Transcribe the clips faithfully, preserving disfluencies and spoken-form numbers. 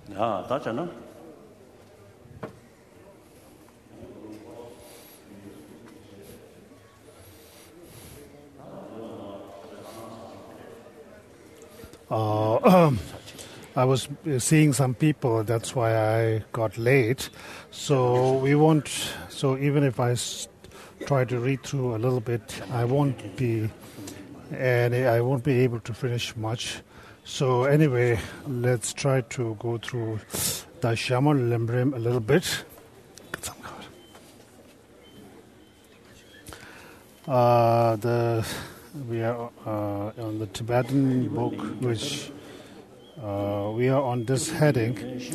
아, 다잖아. Uh, I was seeing some people, that's why I got late. So we won't, so even if I s- try to read through a little bit, I won't be, and I won't be able to finish much. So anyway, let's try to go through the Shamal Lemrim a little bit. Uh, the we are uh, on the Tibetan book, which uh, we are on this heading,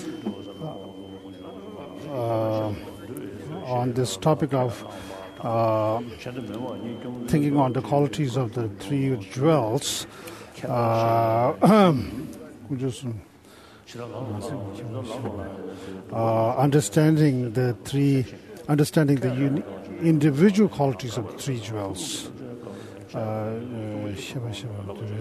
uh, on this topic of uh, thinking on the qualities of the three jewels. Uh, just, uh, understanding the three, understanding the uni- individual qualities of the three jewels. Uh, uh, Shiva, Shiva,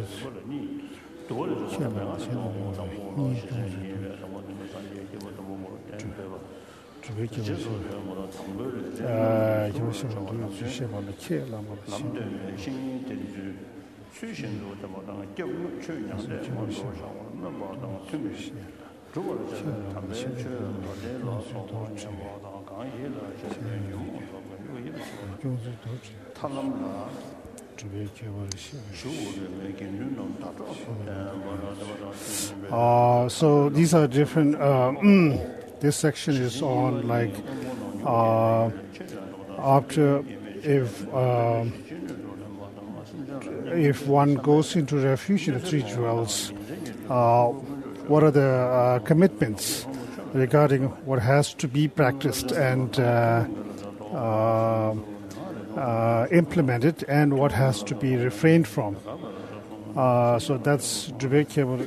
Uh, so these are different. Uh, this section is on like uh, after if uh, if one goes into refuge in the three jewels, uh, what are the uh, commitments regarding what has to be practiced and uh, uh, uh, implemented, and what has to be refrained from. Uh, so that's Dribekya.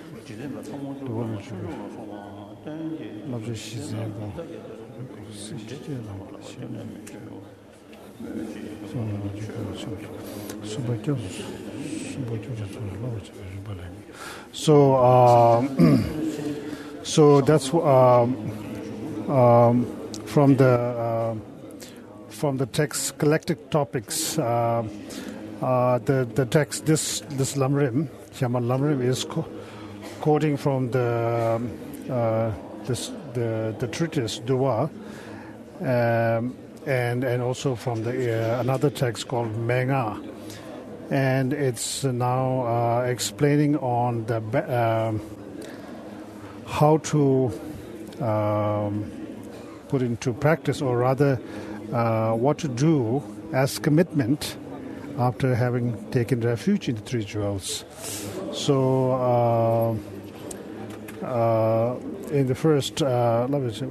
So, uh, so that's um, um, from the uh, from the text collected topics. Uh, uh, the the text this this Lamrim, Shamal Lamrim, is co- quoting from the uh, this the the treatise Dua, um, and and also from the uh, another text called Menga, and it's now uh, explaining on the uh, how to um, put into practice, or rather uh, what to do as commitment after having taken refuge in the three jewels. So uh, uh, in the first, uh,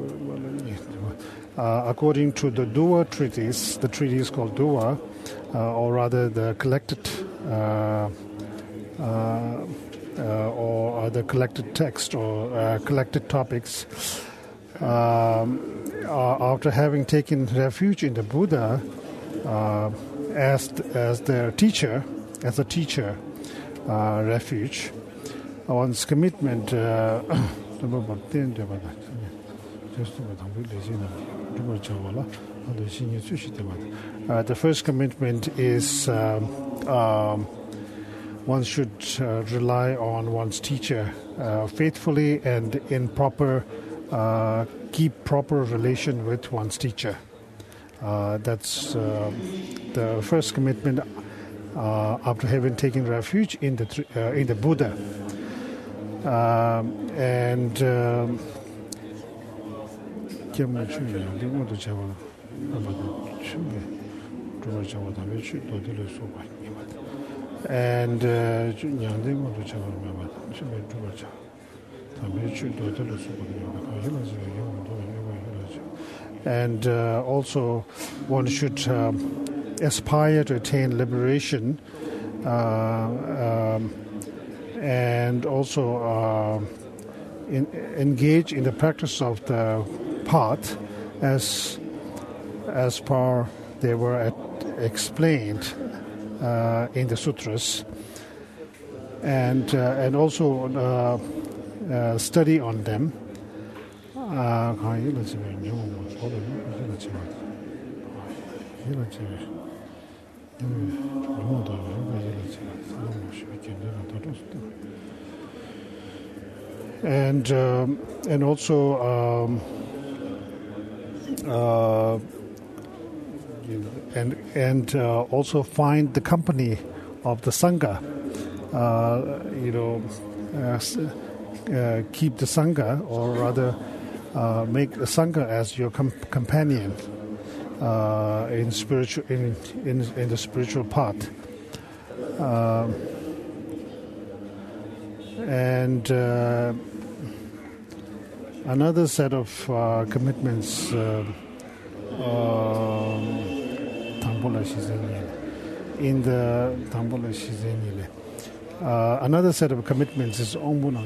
uh, according to the Dua treatise, the treatise called Dua, uh, or rather the collected uh, uh, uh, or the collected text or uh, collected topics, um, uh, after having taken refuge in the Buddha uh, as as their teacher, as a teacher uh, refuge, one's commitment. Uh, uh, the first commitment is um, um, one should uh, rely on one's teacher uh, faithfully and in proper, uh, keep proper relation with one's teacher. Uh, that's uh, the first commitment uh, after having taken refuge in the uh, in the Buddha. Um, and um, and uh, and uh, also one should um, aspire to attain liberation, uh, um, and also uh, in, engage in the practice of the path as as per they were at, explained uh, in the sutras, and uh, and also uh, uh, study on them, 아, 가 이거 지금 영어 뭐 보도 이거 지금 이거 지금 영어도 이거 지금 사람 쉽게 내가 들었어. And um, and also um, uh, and and uh, also find the company of the sangha. Uh, you know, uh, uh, keep the sangha, or rather, uh, make the sangha as your com- companion uh, in spiritual in, in in the spiritual path. Uh, and uh, another set of uh, commitments. Uh, in the uh, another set of commitments is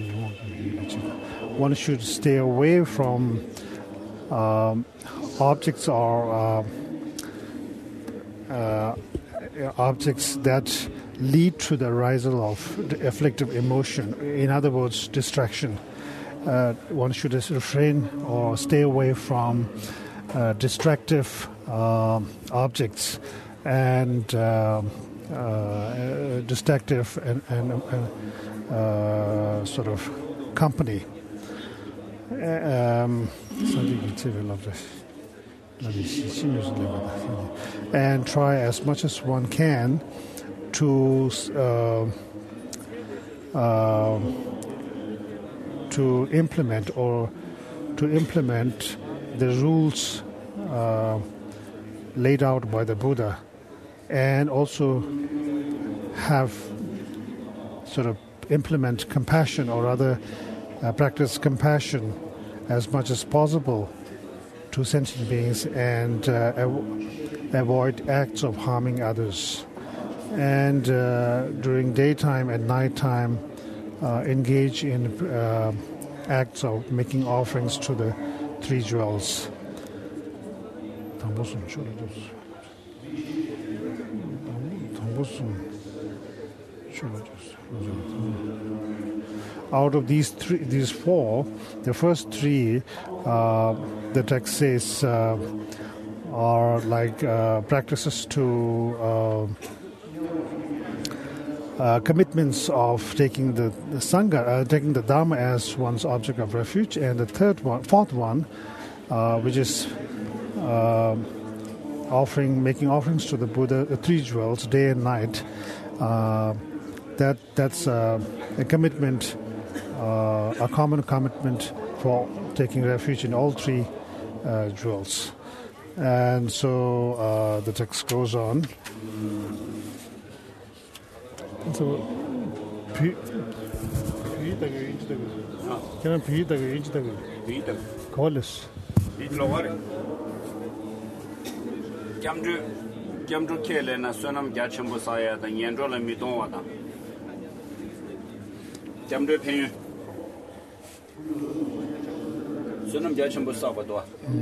one should stay away from um, objects or uh, uh, objects that lead to the arisal of afflictive emotion. In other words, distraction. Uh, one should refrain or stay away from uh, distractive uh, objects and uh, uh, distractive and, and uh, sort of company. Um, and try as much as one can to uh, uh, to implement or to implement the rules uh, laid out by the Buddha, and also have sort of implement compassion, or rather uh, practice compassion as much as possible to sentient beings, and uh, av- avoid acts of harming others. And uh, during daytime and nighttime, uh, engage in uh, acts of making offerings to the three jewels. Out of these three, these four, the first three, uh, the text says, uh, are like uh, practices to uh, uh, commitments of taking the, the sangha, uh, taking the dharma as one's object of refuge, and the third one, fourth one, uh, which is uh, offering, making offerings to the Buddha, the three jewels, day and night. Uh, that that's uh, a commitment. Uh, a common commitment for taking refuge in all three uh, jewels. And so uh, the text goes on. So, can I call this? Sunam jachum bu sabadwa.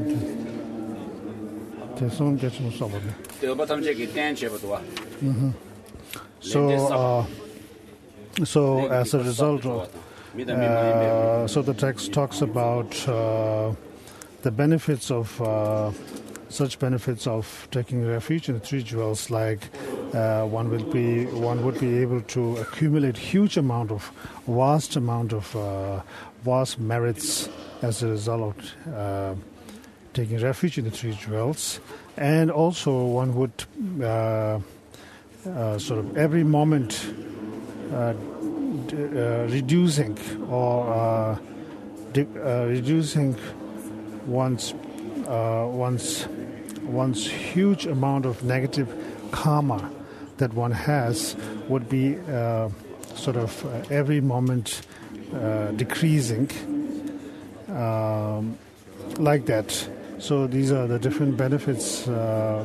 Te sunam jachum sabadwa. Te batam jeki ten chebadwa. So, uh, so as a result of, uh, so the text talks about uh, the benefits of uh, such benefits of taking refuge in the three jewels, like uh, one will be one would be able to accumulate huge amount of vast amount of uh, vast merits as a result of uh, taking refuge in the three jewels, and also one would uh, uh, sort of every moment uh, d- uh, reducing or uh, di- uh, reducing one's uh, one's one's huge amount of negative karma that one has would be uh, sort of uh, every moment uh, decreasing. Um, like that. So these are the different benefits. Uh,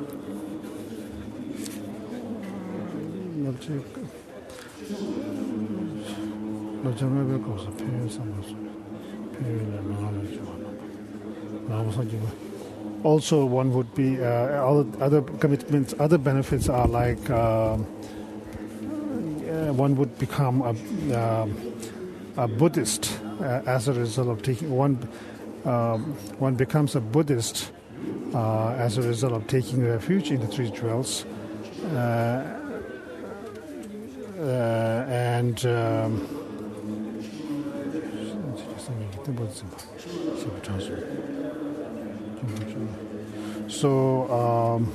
also, one would be uh, other, other commitments, other benefits are like uh, one would become a, uh, a Buddhist. Uh, as a result of taking one, um, one becomes a Buddhist uh, as a result of taking refuge in the three jewels. Uh, uh, and um, so um,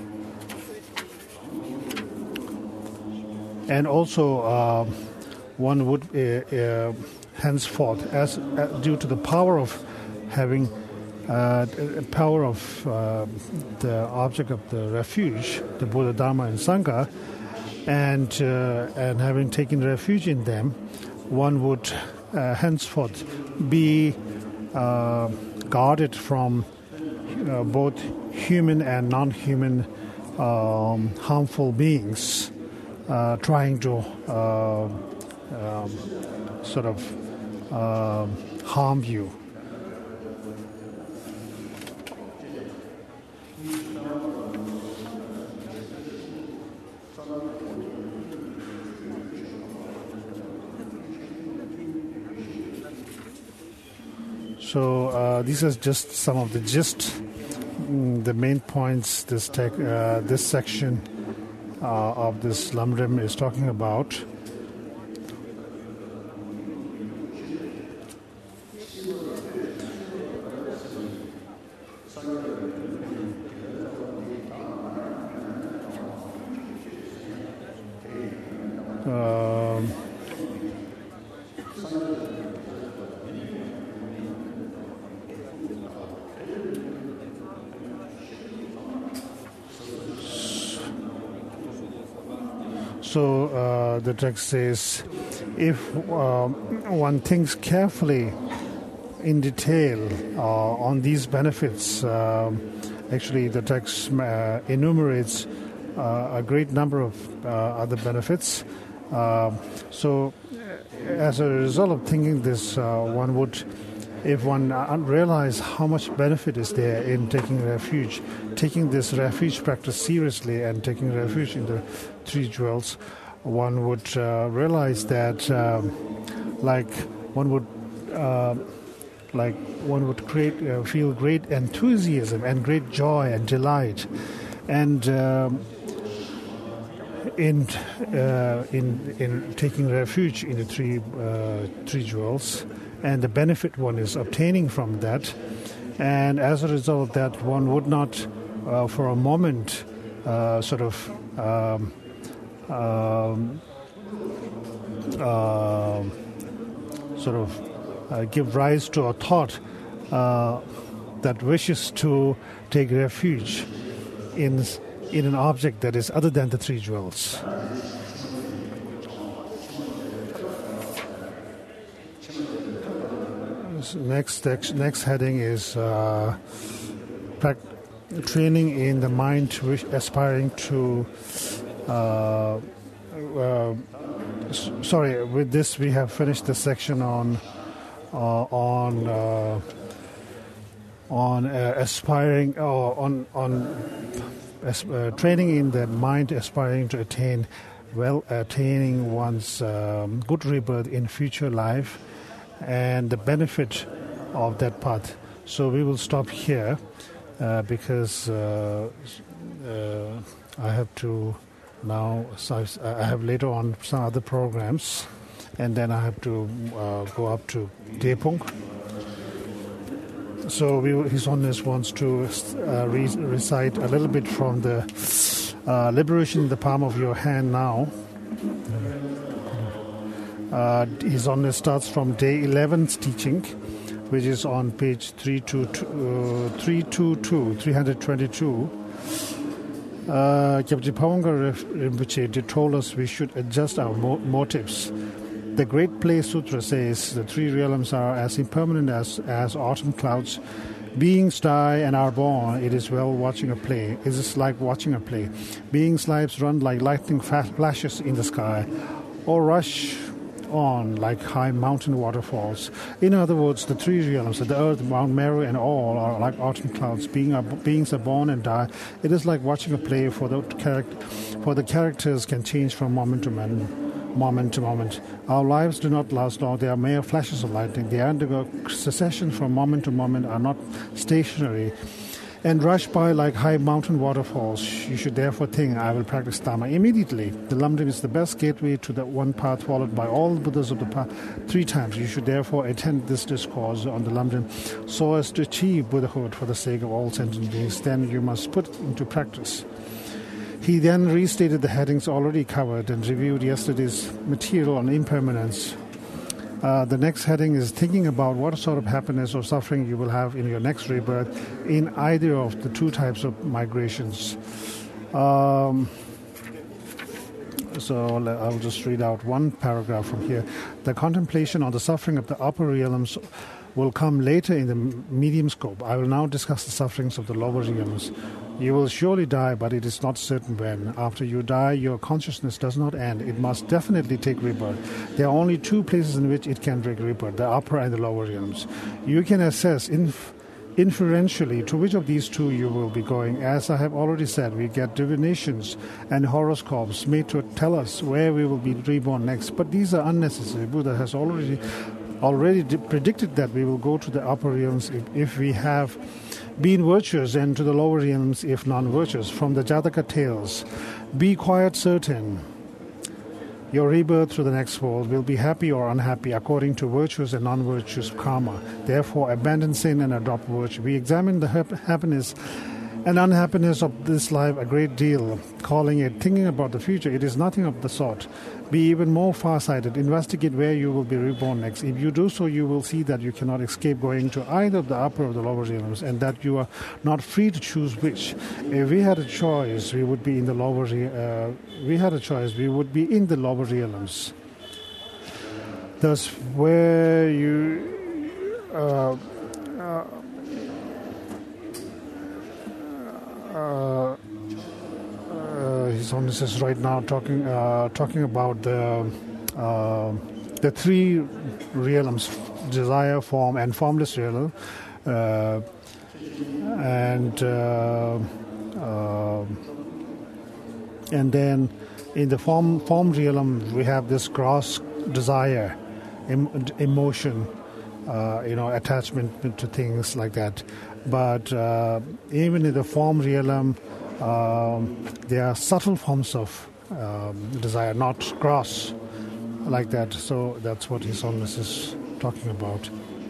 and also uh, one would uh, uh, henceforth, as uh, due to the power of having uh, power of uh, the object of the refuge, the Buddha, Dharma, and Sangha, and uh, and having taken refuge in them, one would uh, henceforth be uh, guarded from uh, both human and non-human um, harmful beings uh, trying to uh, um, sort of uh, harm you. So uh, these are just some of the gist, mm, the main points this tech, uh, this section uh, of this Lamrim is talking about. Um, So uh, the text says, if uh, one thinks carefully in detail uh, on these benefits, uh, actually the text uh, enumerates uh, a great number of uh, other benefits. Uh, so as a result of thinking this, uh, one would, if one uh, realize how much benefit is there in taking refuge, taking this refuge practice seriously and taking refuge in the three jewels, one would uh, realize that um, like one would uh, like one would create uh, feel great enthusiasm and great joy and delight, and um, in uh, in in taking refuge in the three uh, three jewels, and the benefit one is obtaining from that, and as a result of that, one would not uh, for a moment uh, sort of um, um, uh, sort of uh, give rise to a thought uh, that wishes to take refuge in in an object that is other than the three jewels. Next, next heading is uh, training in the mind, wish, aspiring to. Uh, uh, s- sorry, with this we have finished the section on uh, on uh, on uh, aspiring uh, on on as, uh, training in the mind, aspiring to attain well, attaining one's um, good rebirth in future life, and the benefit of that path. So we will stop here uh, because uh, uh, I have to now, so I have later on some other programs, and then I have to uh, go up to Depung. So we, His Holiness wants to uh, re- recite a little bit from the uh, Liberation in the Palm of Your Hand now. Uh, His Holiness starts from day eleven's teaching, which is on page three twenty-two, uh, three twenty-two, three twenty-two. Uh, Kyabji Pawangar Rinpoche told us we should adjust our mo- motives. The Great Play Sutra says the three realms are as impermanent as, as autumn clouds. Beings die and are born. It is well watching a play. It is like watching a play. Beings' lives run like lightning flashes in the sky, or rush on like high mountain waterfalls. In other words, the three realms, the earth, Mount Meru, and all are like autumn clouds. Being are, beings are born and die. It is like watching a play, for the character, for the characters can change from moment to moment. moment to moment. Our lives do not last long. They are mere flashes of lightning. They undergo succession from moment to moment, are not stationary, and rush by like high mountain waterfalls. You should therefore think, I will practice Dharma immediately. The Lamrim is the best gateway to the one path followed by all Buddhas of the path three times. You should therefore attend this discourse on the Lamrim so as to achieve Buddhahood for the sake of all sentient beings. Then you must put it into practice. He then restated the headings already covered and reviewed yesterday's material on impermanence. Uh, the next heading is thinking about what sort of happiness or suffering you will have in your next rebirth in either of the two types of migrations. Um, so I'll just read out one paragraph from here. The contemplation on the suffering of the upper realms will come later in the medium scope. I will now discuss the sufferings of the lower realms. You will surely die, but it is not certain when. After you die, your consciousness does not end. It must definitely take rebirth. There are only two places in which it can take rebirth, the upper and the lower realms. You can assess inf- inferentially to which of these two you will be going. As I have already said, we get divinations and horoscopes made to tell us where we will be reborn next. But these are unnecessary. Buddha has already already predicted that we will go to the upper realms if, if we have been virtuous, and to the lower realms if non-virtuous. From the Jataka tales, be quite certain your rebirth to the next world will be happy or unhappy according to virtuous and non-virtuous karma. Therefore, abandon sin and adopt virtue. We examine the hap- happiness and unhappiness of this life a great deal, calling it thinking about the future. It is nothing of the sort. Be even more far-sighted. Investigate where you will be reborn next. If you do so, you will see that you cannot escape going to either the upper or the lower realms, and that you are not free to choose which. If we had a choice, we would be in the lower. Uh, we had a choice, we would be in the lower realms. Thus, where you. Uh, uh, Uh, uh, His Holiness is right now talking uh, talking about the uh, the three realms: desire, form, and formless realm. Uh, and uh, uh, and then in the form form realm, we have this gross desire, em- emotion, uh, you know, attachment to things like that. But uh, even in the form realm, um, there are subtle forms of um, desire, not gross like that. So that's what His Holiness is talking about.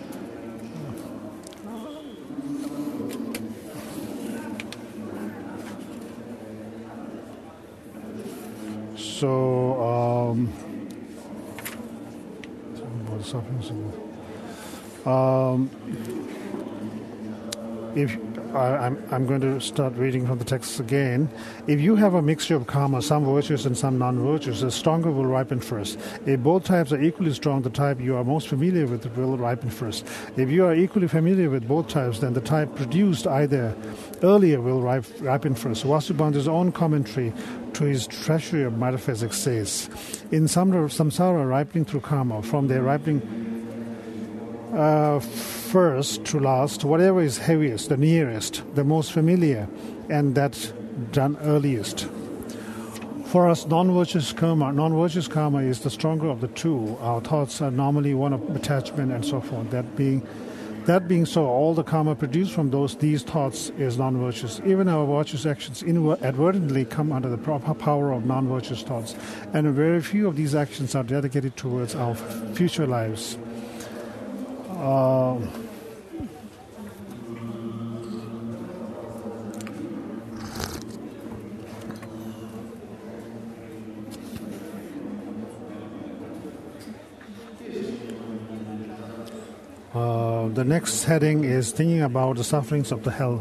So, um, um If I, I'm, I'm going to start reading from the text again. If you have a mixture of karma, some virtuous and some non-virtuous, the stronger will ripen first. If both types are equally strong, the type you are most familiar with will ripen first. If you are equally familiar with both types, then the type produced either earlier will ripen first. Vasubandhu's own commentary to his Treasury of Metaphysics says, in samsara, ripening through karma, from their ripening Uh, first to last, whatever is heaviest, the nearest, the most familiar, and that done earliest. For us, non-virtuous karma, non-virtuous karma is the stronger of the two. Our thoughts are normally one of attachment and so forth. That being, that being so, all the karma produced from those these thoughts is non-virtuous. Even our virtuous actions inadvertently come under the proper power of non-virtuous thoughts, and very few of these actions are dedicated towards our future lives. Uh, uh, the next heading is thinking about the sufferings of the hell.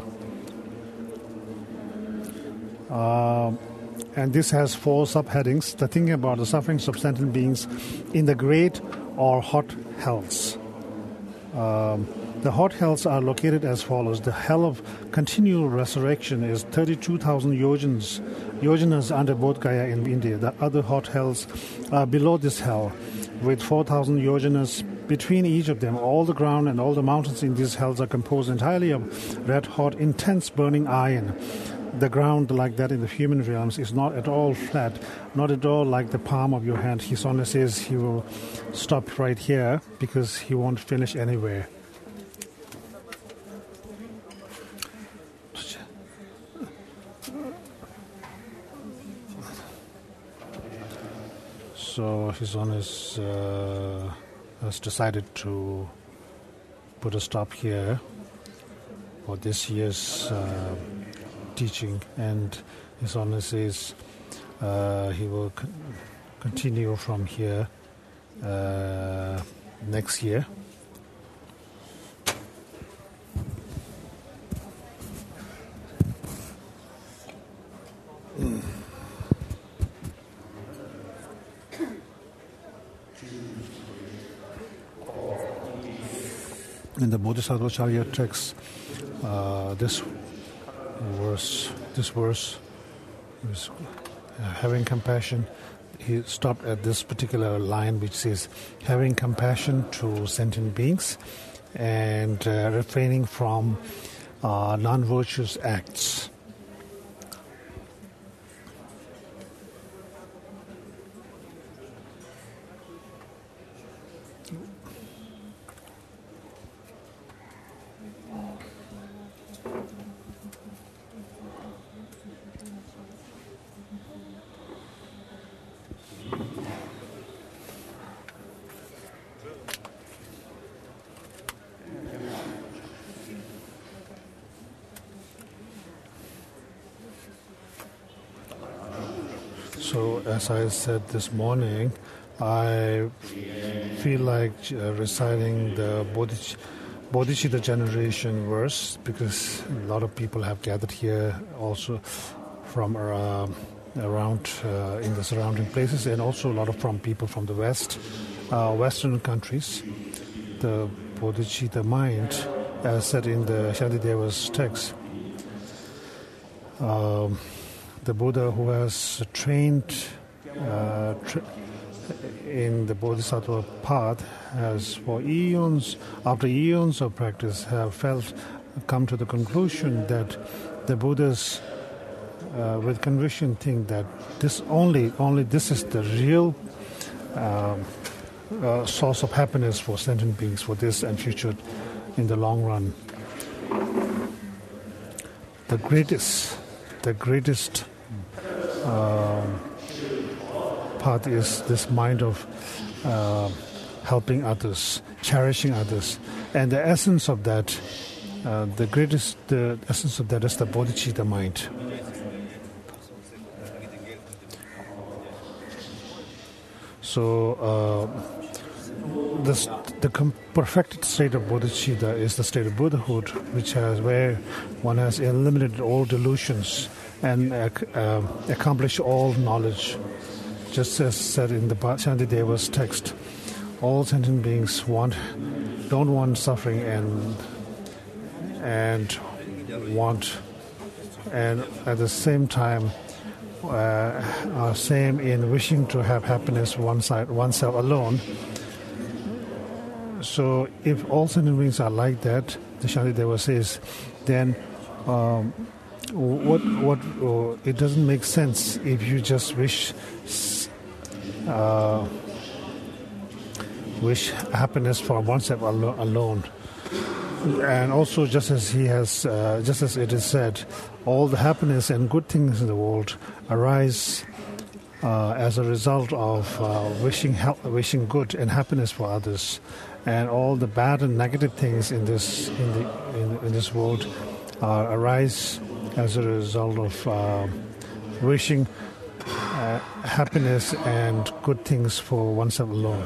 Uh, and this has four subheadings. The thinking about the sufferings of sentient beings in the great or hot hells. Um, the hot hells are located as follows. The hell of continual resurrection is thirty-two thousand yojans, yojanas under Bodh Gaya in India. The other hot hells are below this hell, with four thousand yojanas between each of them. All the ground and all the mountains in these hells are composed entirely of red-hot, intense burning iron. the ground like that in the human realms is not at all flat, not at all like the palm of your hand. His Honor says he will stop right here because he won't finish anywhere. So His Honor uh, has decided to put a stop here for this year's uh, teaching, and His Honor says uh, he will con- continue from here uh, next year. Mm. In the Bodhisattva Charya text, uh, this verse, this verse is uh, having compassion. He stopped at this particular line which says, having compassion to sentient beings and uh, refraining from uh, non-virtuous acts. So, as I said this morning, I feel like uh, reciting the Bodhich- Bodhicitta generation verse because a lot of people have gathered here also from uh, around uh, in the surrounding places, and also a lot of from people from the West, uh, Western countries. The Bodhicitta mind, as said in the Shantideva's text, um, the Buddha who has trained uh, tra- in the Bodhisattva path has for eons, after eons of practice, have felt, come to the conclusion that the Buddhas uh, with conviction think that this only, only this is the real uh, uh, source of happiness for sentient beings for this and future in the long run. The greatest, the greatest Uh, part is this mind of uh, helping others, cherishing others, and the essence of that, uh, the greatest, the essence of that is the bodhicitta mind. So, uh, this, the com- perfected state of bodhicitta is the state of Buddhahood, which has where one has eliminated all delusions and uh, uh, accomplish all knowledge. Just as said in the Shantideva's text, all sentient beings want, don't want suffering and and want, and at the same time uh, are same in wishing to have happiness one side, oneself alone. So if all sentient beings are like that, the Shantideva says, then um, What what uh, it doesn't make sense if you just wish uh, wish happiness for oneself alo- alone. And also, just as he has, uh, just as it is said, all the happiness and good things in the world arise uh, as a result of uh, wishing help, wishing good and happiness for others, and all the bad and negative things in this in the in, in this world uh, arise as a result of uh, wishing uh, happiness and good things for oneself alone.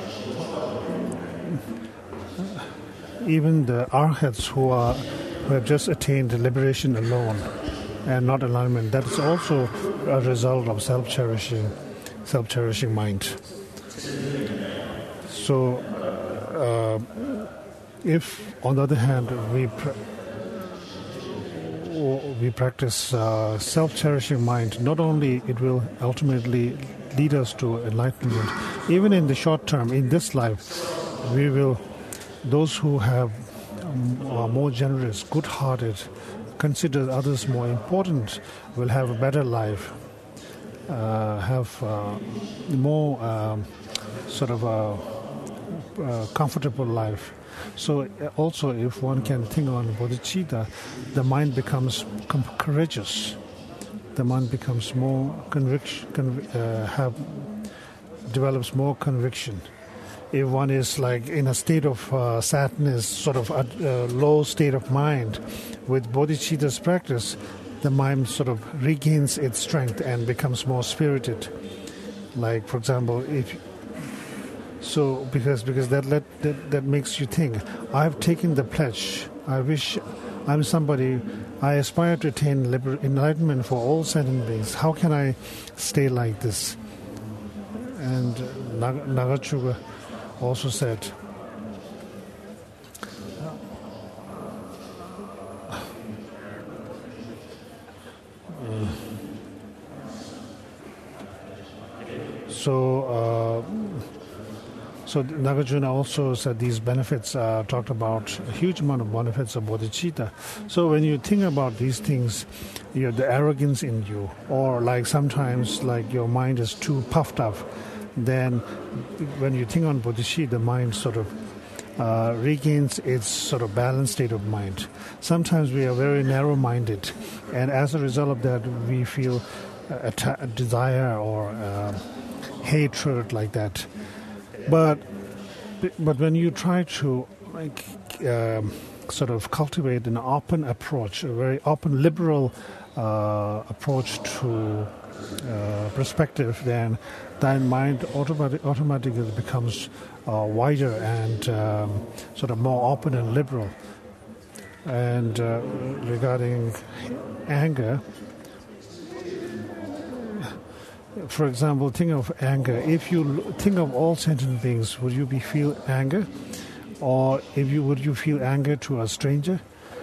Even the arhats who are who have just attained liberation alone and not alignment, that is also a result of self-cherishing, self-cherishing mind. So, uh, if on the other hand we pr- we practice uh, self-cherishing mind, not only it will ultimately lead us to enlightenment, even in the short term, in this life, we will, those who have um, are more generous, good-hearted, consider others more important will have a better life, uh, have uh, more um, sort of a, a comfortable life. So also if one can think on bodhicitta, the mind becomes com- courageous. The mind becomes more conviction, conv- uh, have, develops more conviction. If one is like in a state of uh, sadness, sort of a, a low state of mind, with bodhicitta's practice, the mind sort of regains its strength and becomes more spirited. Like, for example, if so, because because that let, that that makes you think. I've taken the pledge. I wish I'm somebody. I aspire to attain liber- enlightenment for all sentient beings. How can I stay like this? And uh, Nag- Nagachuga also said, uh, so uh, so Nagarjuna also said these benefits, uh, talked about a huge amount of benefits of bodhicitta. So when you think about these things, you know, the arrogance in you, or like sometimes like your mind is too puffed up, then when you think on bodhicitta, the mind sort of uh, regains its sort of balanced state of mind. Sometimes we are very narrow-minded, and as a result of that, we feel a, ta- a desire or uh, hatred like that. But but when you try to like um, sort of cultivate an open approach, a very open, liberal uh, approach to uh, perspective, then thy mind automatic, automatically becomes uh, wider and um, sort of more open and liberal. And uh, regarding anger, for example, think of anger. If you think of all sentient beings, would you be feel anger, or if you would you feel anger to a stranger?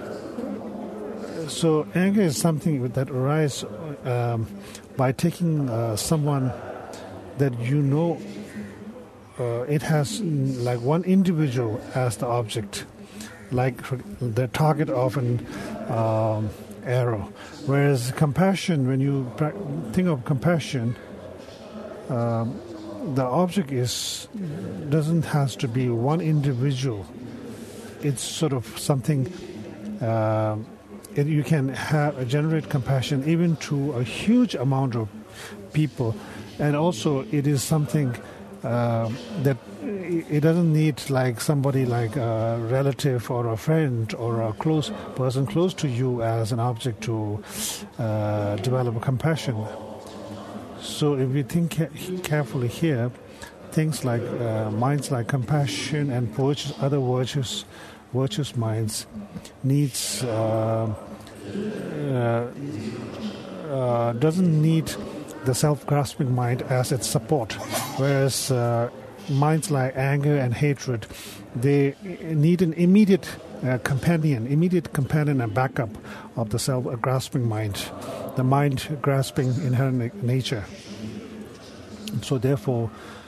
So anger is something that arises um, by taking uh, someone that you know. Uh, it has like one individual as the object, like the target of an um, arrow. Whereas compassion, when you think of compassion, um, the object is doesn't has to be one individual. It's sort of something uh, it, you can have generate compassion even to a huge amount of people, and also it is something uh, that it doesn't need like somebody like a relative or a friend or a close person close to you as an object to uh, develop compassion. So if we think ca- carefully here, things like uh, minds like compassion and virtuous, other virtuous, virtuous minds needs uh, uh, uh, doesn't need the self-grasping mind as its support, whereas uh, minds like anger and hatred, they need an immediate uh, companion, immediate companion and backup of the self-grasping mind, the mind grasping inherent nature. So therefore,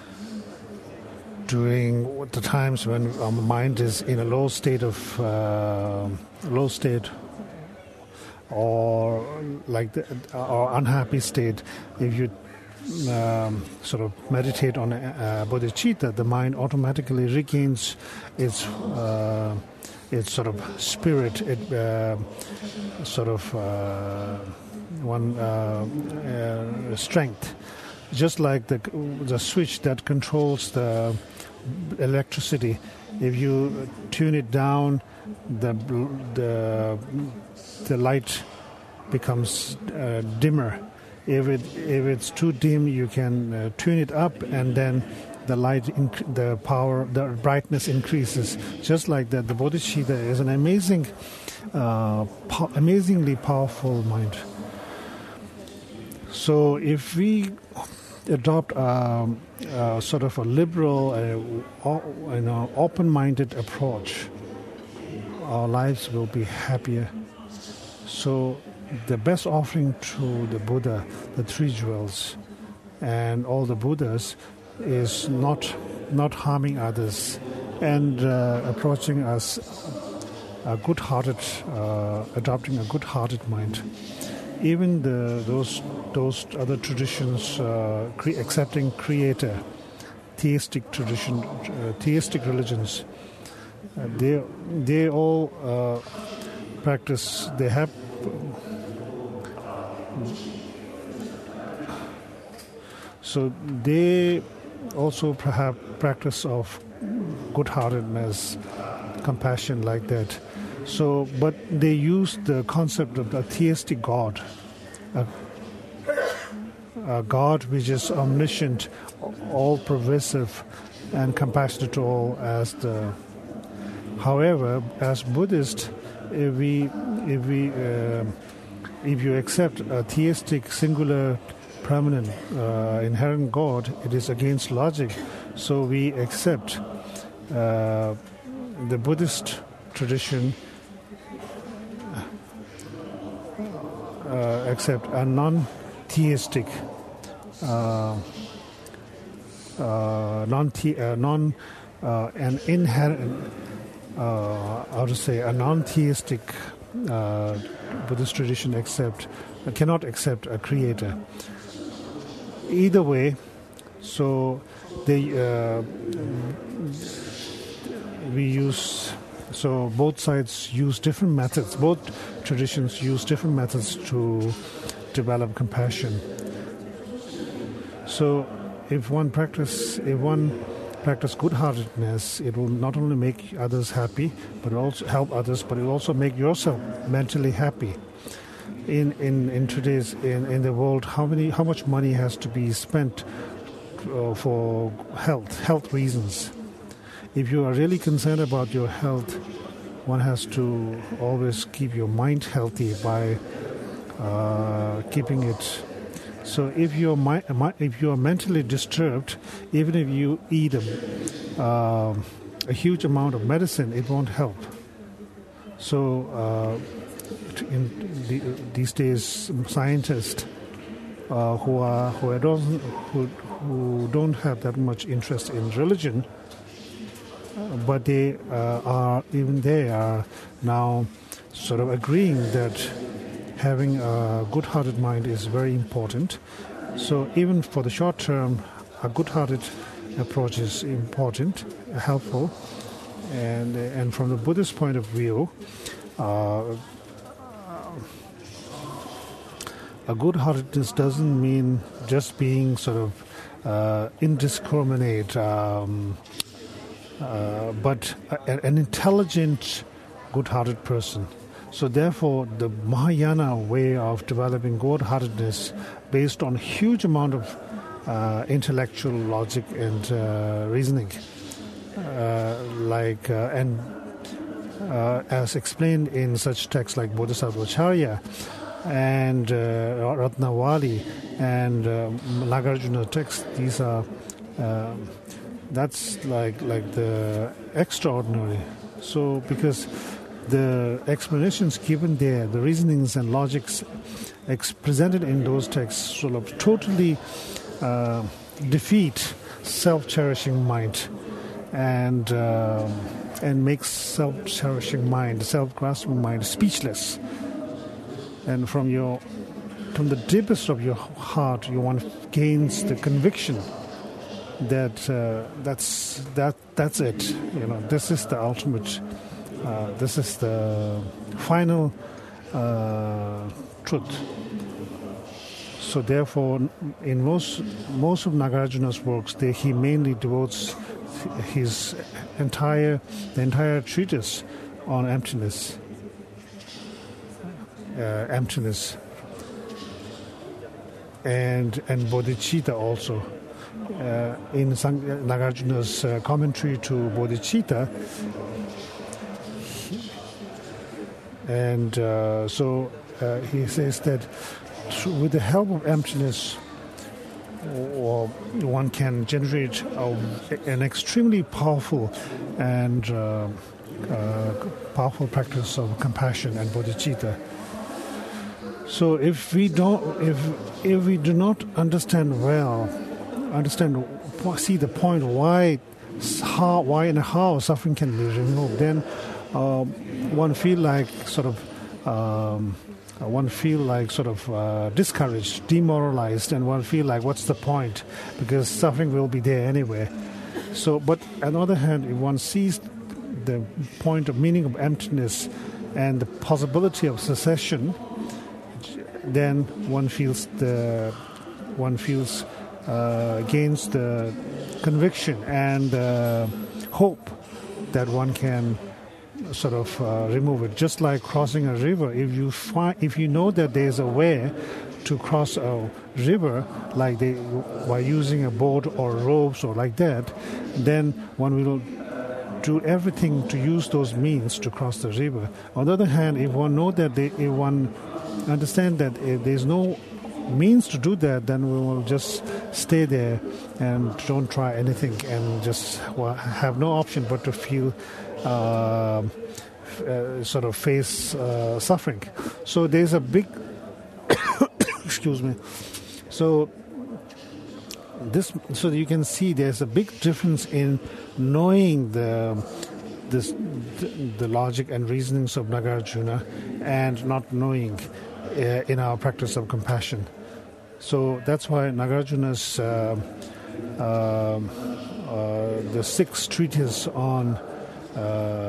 during the times when our mind is in a low state of uh, low state or like the, or unhappy state, if you um, sort of meditate on uh, bodhicitta, the mind automatically regains its uh, its sort of spirit, it uh, sort of uh, one uh, uh, strength, just like the the switch that controls the electricity. If you tune it down, the the the light becomes uh, dimmer. If it if it's too dim, you can uh, tune it up, and then the light, inc- the power, the brightness increases. Just like that, the bodhicitta is an amazing, uh, po- amazingly powerful mind. So if we adopt um, uh, sort of a liberal, uh, o- you know, open-minded approach, our lives will be happier. So the best offering to the Buddha, the three jewels, and all the Buddhas, is not not harming others and uh, approaching us a good-hearted, uh, adopting a good-hearted mind. Even the, those those other traditions, uh, cre- accepting Creator, theistic tradition, uh, theistic religions, uh, they they all uh, practice. They have. So they also have practice of good-heartedness, compassion, like that. So, but they use the concept of a theistic God, a, a God which is omniscient, all-pervasive, and compassionate to all. As the, however, as Buddhists, if we, if we, uh, if you accept a theistic, singular, permanent, uh, inherent God, it is against logic. So we accept uh, the Buddhist tradition. Uh, accept a non-theistic, uh, uh, non-the- uh, non, uh, an inherent, uh, how to say, a non-theistic uh, Buddhist tradition accept uh, cannot accept a creator. Either way, so they uh, we use. So both sides use different methods. Both traditions use different methods to develop compassion. So, if one practice, if one practice good-heartedness, it will not only make others happy, but also help others, but it will also make yourself mentally happy. In in, in today's in, in the world, how many how much money has to be spent uh, for health health reasons? If you are really concerned about your health, one has to always keep your mind healthy by uh, keeping it. So if you're mi- if you are mentally disturbed, even if you eat a, uh, a huge amount of medicine, it won't help. So uh, in the, these days, scientists uh, who are who are don't who, who don't have that much interest in religion, but they uh, are, even they are now sort of agreeing that having a good-hearted mind is very important. So even for the short term, a good-hearted approach is important, helpful. And and from the Buddhist point of view, uh, a good-heartedness doesn't mean just being sort of uh, indiscriminate, um, Uh, but a, an intelligent, good-hearted person. So therefore, the Mahayana way of developing good-heartedness based on a huge amount of uh, intellectual logic and uh, reasoning, uh, like uh, and uh, as explained in such texts like Bodhisattvacharya and uh, Ratnavali and uh, Nagarjuna texts. These are uh, that's like like the extraordinary. So because the explanations given there, the reasonings and logics ex- presented in those texts sort of totally uh, defeat self-cherishing mind and uh, and makes self-cherishing mind, self-grasping mind speechless. And from your from the deepest of your heart, you want gains the conviction that uh, that's that that's it. You know, this is the ultimate. Uh, this is the final uh, truth. So therefore, in most most of Nagarjuna's works, they, he mainly devotes his entire the entire treatise on emptiness, uh, emptiness, and and bodhicitta also. Uh, in Sang- Nagarjuna's uh, commentary to bodhicitta. And uh, so uh, he says that with the help of emptiness, or one can generate a, an extremely powerful and uh, uh, powerful practice of compassion and bodhicitta. So if we don't, if if we do not understand well, understand, see the point why, how, why and how suffering can be removed, then uh, one feel like sort of um, one feel like sort of uh, discouraged, demoralized, and one feel like what's the point, because suffering will be there anyway. So, but on the other hand, if one sees the point of meaning of emptiness and the possibility of cessation, then one feels the one feels uh, gains the conviction and uh, hope that one can sort of uh, remove it. Just like crossing a river, if you find, if you know that there's a way to cross a river, like they by using a boat or ropes or like that, then one will do everything to use those means to cross the river. On the other hand, if one know that they, if one understand that if there's no means to do that, then we will just stay there and don't try anything and just well, have no option but to feel uh, uh, sort of face uh, suffering. So there's a big excuse me. So this, so you can see there's a big difference in knowing the this the, the logic and reasonings of Nagarjuna and not knowing uh, in our practice of compassion. So that's why Nagarjuna's uh, uh, uh, the sixth treatise on uh,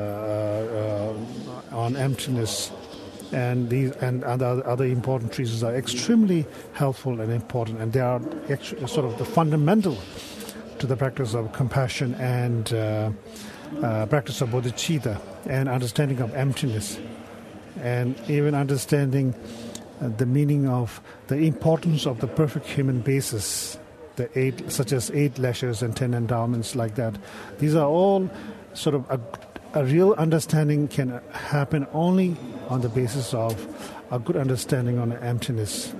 uh, on emptiness and these and other other important treatises are extremely helpful and important, and they are actually sort of the fundamental to the practice of compassion and uh, uh, practice of bodhicitta and understanding of emptiness, and even understanding uh, the meaning of the importance of the perfect human basis, the eight, such as eight lashes and ten endowments, like that. These are all sort of a, a real understanding can happen only on the basis of a good understanding on emptiness,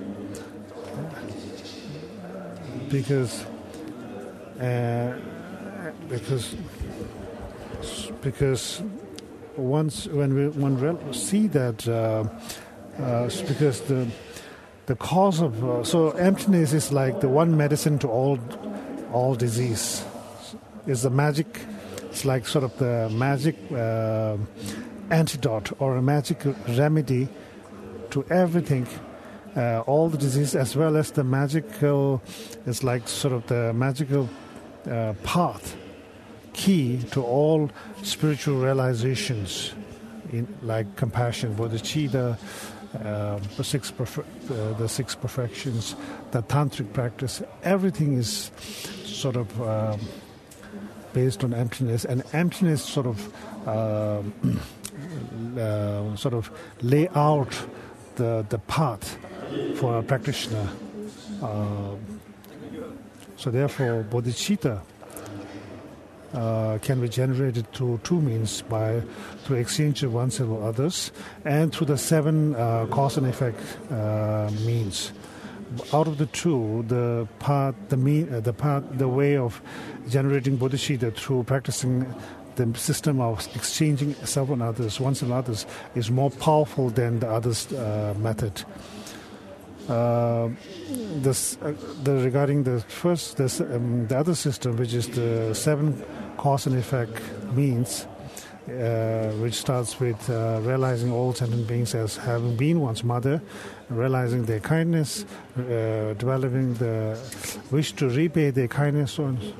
because uh, because because once when we one re- see that uh, uh, because the the cause of uh, so emptiness is like the one medicine to all all disease, is the magic. It's like sort of the magic uh, antidote or a magic remedy to everything, uh, all the disease, as well as the magical, it's like sort of the magical uh, path, key to all spiritual realizations, in like compassion, bodhicitta, uh, the six perf- uh, the six perfections, the tantric practice. Everything is sort of um, based on emptiness, and emptiness sort of uh, uh, sort of lay out the the path for a practitioner. Uh, so therefore, bodhicitta uh, can be generated through two means: by through exchange of oneself with others, and through the seven uh, cause and effect uh, means. Out of the two, the path, the mean, uh, the path, the way of generating bodhicitta through practicing the system of exchanging self and others, ones and others, is more powerful than the others uh, method. Uh, this, uh, the regarding the first, this, um, the other system, which is the seven cause and effect means, uh, which starts with uh, realizing all sentient beings as having been one's mother, realizing their kindness, uh, developing the wish to repay their kindness, so on,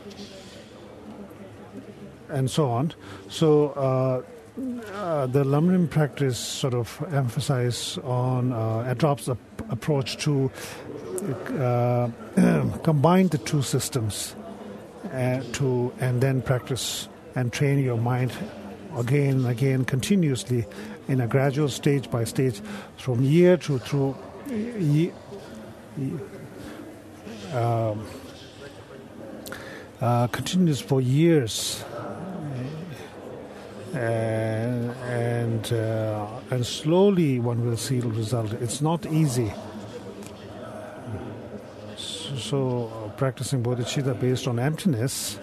and so on. So uh, uh, the Lamrim practice sort of emphasizes on, uh, adopts the approach to uh, combine the two systems uh, to and then practice and train your mind again and again continuously in a gradual stage by stage from year to through year, um, uh, continues for years, uh, and uh, and slowly one will see the result. It's not easy. So, so uh, practicing bodhicitta based on emptiness,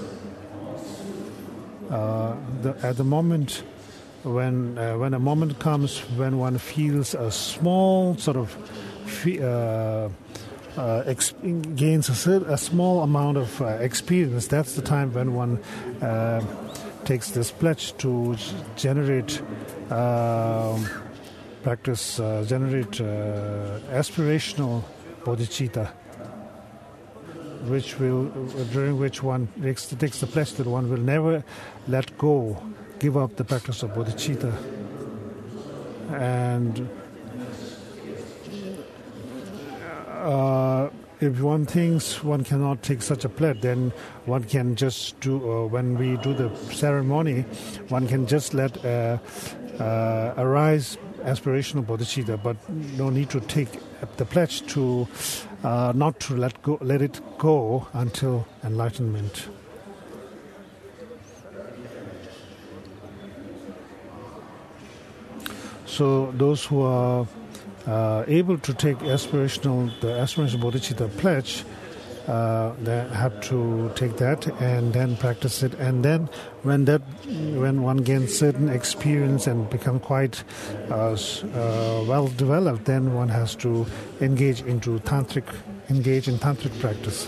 uh, the, at the moment when uh, when a moment comes when one feels a small sort of fe- uh, uh, ex- gains a, a small amount of uh, experience, that's the time when one uh, takes this pledge to generate uh, practice, uh, generate uh, aspirational bodhicitta, which will, during which one takes, takes the pledge that one will never let go, give up the practice of bodhicitta. And uh, if one thinks one cannot take such a pledge, then one can just do, uh, when we do the ceremony, one can just let uh, uh, arise aspirational bodhicitta, but no need to take the pledge to uh, not to let go, let it go until enlightenment. So those who are uh, able to take aspirational, the aspirational bodhicitta pledge, uh, they have to take that and then practice it. And then when that, when one gains certain experience and become quite uh, uh, well developed, then one has to engage into tantric, engage in tantric practice.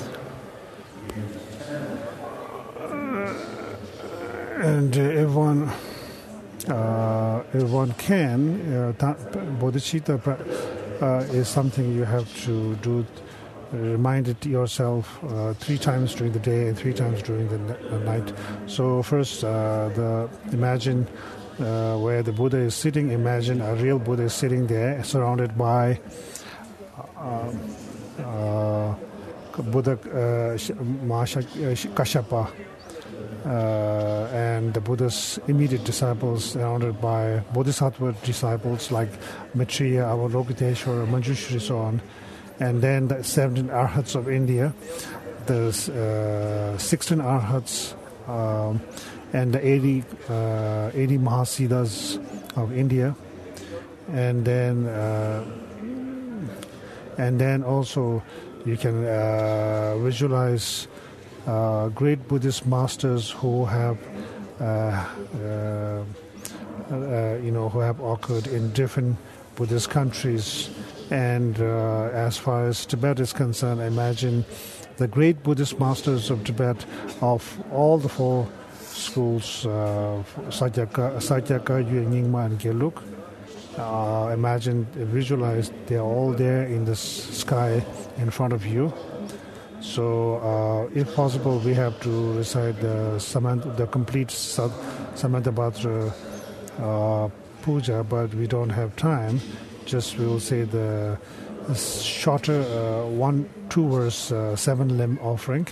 And uh, if one Uh, if one can, uh, ta- bodhicitta uh, is something you have to do, uh, remind it yourself uh, three times during the day and three times during the, n- the night. So first, uh, the imagine uh, where the Buddha is sitting. Imagine a real Buddha is sitting there, surrounded by uh, uh, Buddha uh, Mahakashapa. Uh, and the Buddha's immediate disciples, surrounded by Bodhisattva disciples like Maitreya, Avalokiteshvara, Manjushri, so on. And then the seventeen Arhats of India, the uh, sixteen Arhats, um, and the eighty, uh, eighty Mahasiddhas of India. And then, uh, and then also you can uh, visualize Uh, great Buddhist masters who have, uh, uh, uh, you know, who have occurred in different Buddhist countries. And uh, as far as Tibet is concerned, imagine the great Buddhist masters of Tibet, of all the four schools, uh, Sakyaka, Sakyaka, Yue Nyingma, and Gelug. Uh, imagine, visualize, they are all there in the sky in front of you. So, uh, if possible, we have to recite the Samanta, the complete Samantabhadra uh, puja, but we don't have time. Just we will say the shorter uh, one, two verse, uh, seven limb offering.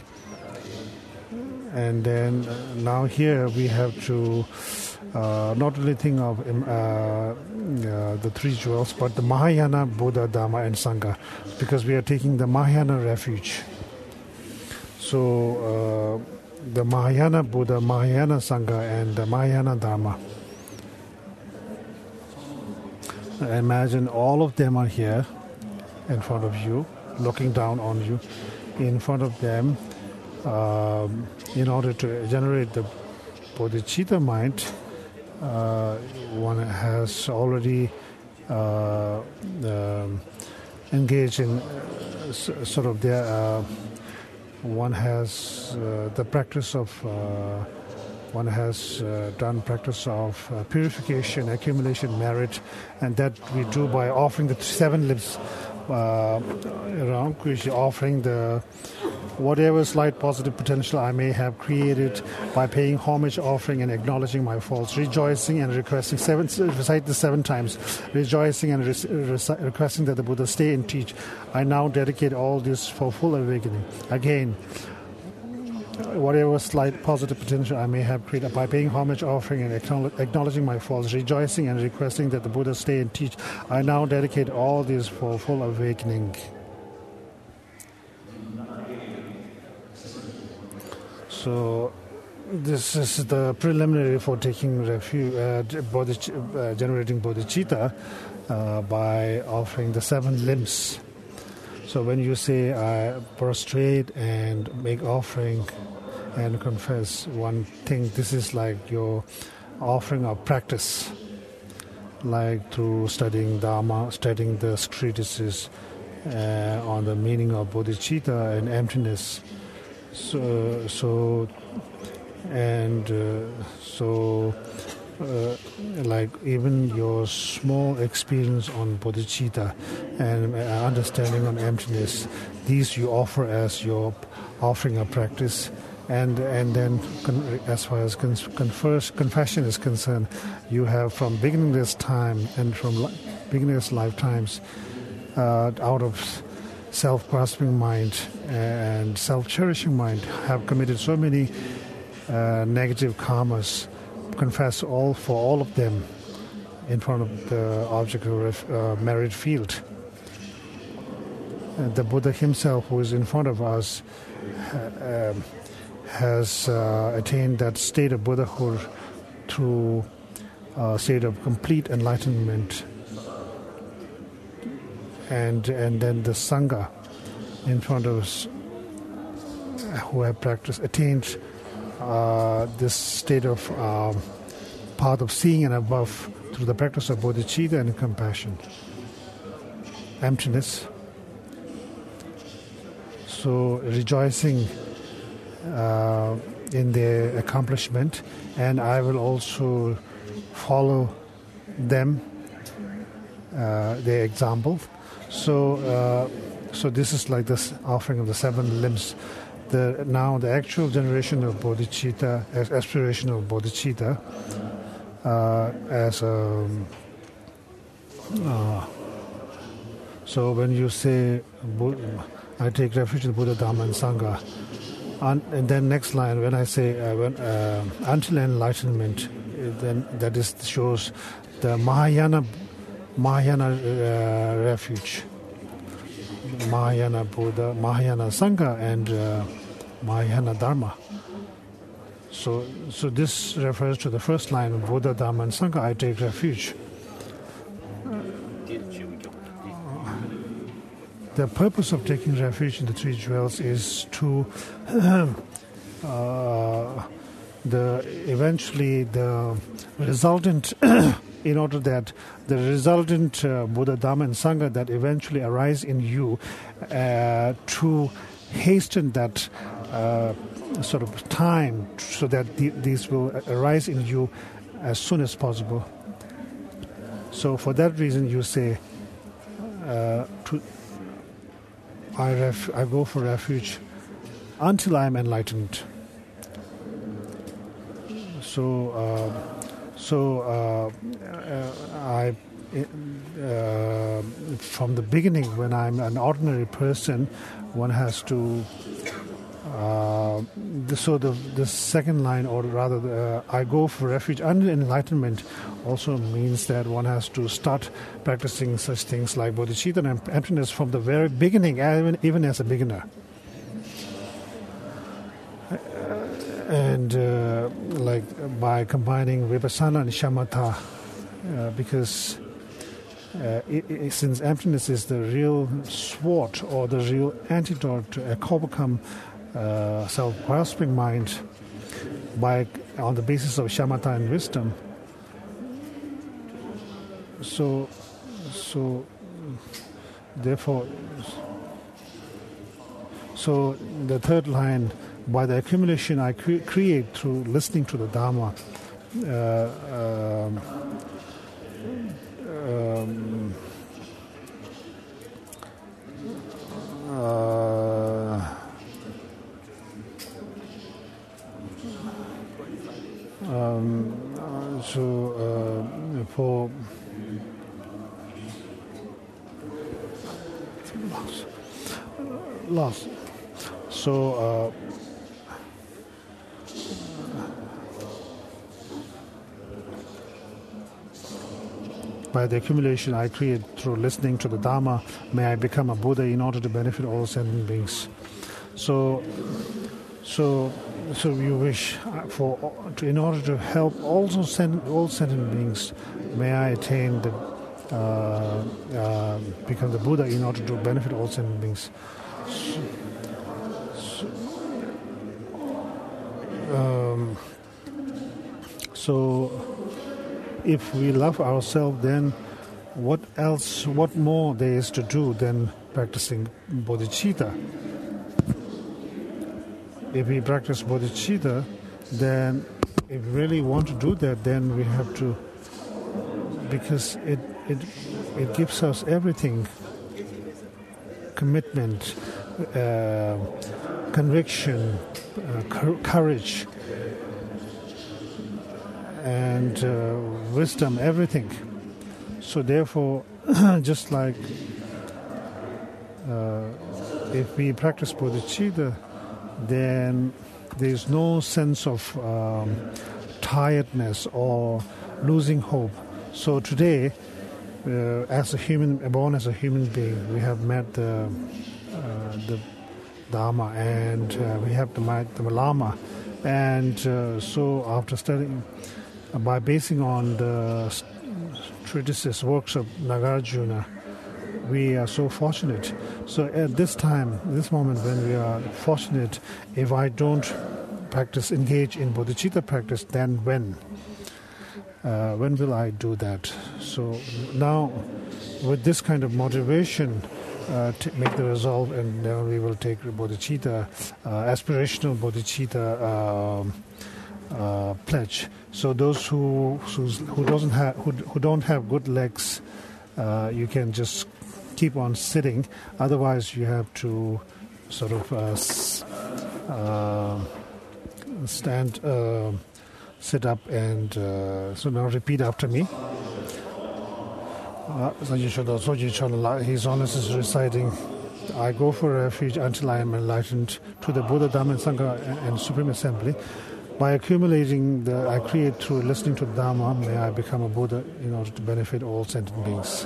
And then uh, now here we have to uh, not only think of um, uh, uh, the three jewels, but the Mahayana, Buddha, Dhamma, and Sangha, because we are taking the Mahayana refuge. So uh, the Mahayana Buddha, Mahayana Sangha, and the Mahayana Dharma. Imagine all of them are here in front of you, looking down on you. In front of them, um, in order to generate the bodhicitta mind, uh, one has already uh, um, engaged in uh, sort of their. Uh, One has uh, the practice of, uh, one has uh, done practice of uh, purification, accumulation, merit, and that we do by offering the seven limbs uh, around, offering the whatever slight positive potential I may have created by paying homage, offering, and acknowledging my faults, rejoicing and requesting, seven, recite the seven times, rejoicing and re- re- requesting that the Buddha stay and teach. I now dedicate all this for full awakening. Again, whatever slight positive potential I may have created by paying homage, offering, and acknowledging my faults, rejoicing and requesting that the Buddha stay and teach. I now dedicate all this for full awakening. So this is the preliminary for taking refuge, uh, bodhi, uh, generating bodhicitta uh, by offering the seven limbs. So when you say I prostrate and make offering and confess, one thing, this is like your offering of practice, like through studying Dharma, studying the treatises uh, on the meaning of bodhicitta and emptiness. So, so And uh, so, uh, like even your small experience on bodhicitta and uh, understanding on emptiness, these you offer as your offering of practice. And and then, con- as far as con- confers- confession is concerned, you have from beginningless time and from li- beginningless lifetimes, uh, out of self-grasping mind and self-cherishing mind, have committed so many uh, negative karmas. Confess all for all of them in front of the object of uh, merit field. And the Buddha himself, who is in front of us, uh, um, has uh, attained that state of Buddhahood through a state of complete enlightenment. And and then the Sangha in front of us who have practiced, attained uh, this state of uh, path of seeing and above through the practice of bodhicitta and compassion, emptiness. So rejoicing uh, in their accomplishment, and I will also follow them, uh, their example. So, uh, so this is like this offering of the seven limbs. The now the actual generation of bodhicitta, as aspiration of bodhicitta, uh, as a. Uh, so when you say, I take refuge in the Buddha, Dhamma, and Sangha, and, and then next line when I say uh, when, uh, until enlightenment, then that is shows the Mahayana. Mahayana uh, refuge, Mahayana Buddha, Mahayana Sangha, and uh, Mahayana Dharma. So, so this refers to the first line of Buddha, Dharma, and Sangha. I take refuge. The purpose of taking refuge in the three jewels is to uh, the eventually the resultant. In order that the resultant uh, Buddha, Dhamma, and Sangha that eventually arise in you uh, to hasten that uh, sort of time so that the, these will arise in you as soon as possible. So for that reason you say, uh, to, I, ref, I go for refuge until I am enlightened. So... Uh, So uh, uh, I, uh, from the beginning, when I'm an ordinary person, one has to. Uh, the, so the the second line, or rather, uh, I go for refuge under enlightenment, also means that one has to start practicing such things like bodhicitta and emptiness from the very beginning, even even as a beginner. And uh, like by combining vipassana and shamatha, uh, because uh, it, it, since emptiness is the real sword or the real antidote to overcome uh, self-grasping mind, by on the basis of shamatha and wisdom. So, so therefore, so the third line. By the accumulation I cre- create through listening to the Dhamma, uh, um, um, uh, um, uh, so uh, for loss, loss. So. Uh, By the accumulation I create through listening to the Dhamma, may I become a Buddha in order to benefit all sentient beings. So, so, so you wish for to, in order to help also send, all sentient beings, may I attain the uh, uh, become the Buddha in order to benefit all sentient beings. So, so, um, so if we love ourselves, then what else, what more there is to do than practicing bodhicitta? If we practice bodhicitta, then if we really want to do that, then we have to, because it it it gives us everything: commitment, uh, conviction, uh, cor- courage, and uh, wisdom, everything. So therefore, just like uh, if we practice bodhicitta, then there's no sense of um, tiredness or losing hope. So today, uh, as a human, born as a human being, we have met the uh, the Dharma, and uh, we have the, the Lama, and uh, so after studying, uh, by basing on the treatises, works of Nagarjuna, we are so fortunate. So at this time, this moment when we are fortunate, if I don't practice, engage in bodhicitta practice, then when? Uh, when will I do that? So now, with this kind of motivation, uh, to make the resolve, and then we will take bodhicitta, uh, aspirational bodhicitta um, uh, pledge. So those who who's, who doesn't have who, who don't have good legs, uh, you can just keep on sitting. Otherwise, you have to sort of uh, s- uh, stand, uh, sit up, and uh, so now repeat after me. Uh, His Holiness is reciting, I go for refuge until I am enlightened to the Buddha, Dhamma, and Sangha and, and Supreme Assembly. By accumulating the I create through listening to Dhamma, may I become a Buddha in order to benefit all sentient beings.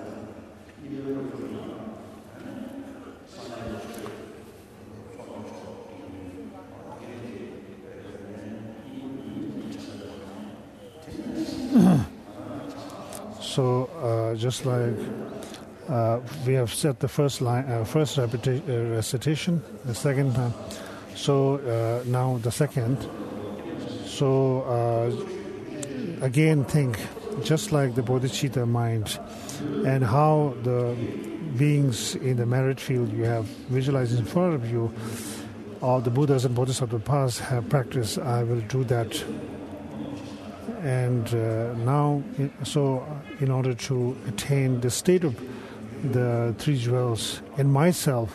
So, uh, just like uh, we have said the first line, uh, first repeti- uh, recitation, the second time. So uh, now the second. So uh, again, think just like the bodhicitta mind, and how the beings in the merit field you have visualized in front of you, all the Buddhas and Bodhisattvas past have practiced. I will do that. And uh, now, so in order to attain the state of the three jewels in myself,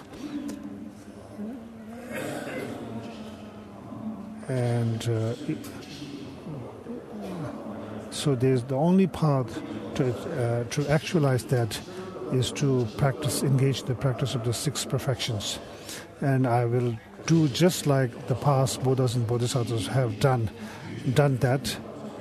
and uh, so there's the only path to uh, to actualize that is to practice, engage in the practice of the six perfections, and I will do just like the past Buddhas and Bodhisattvas have done, done that.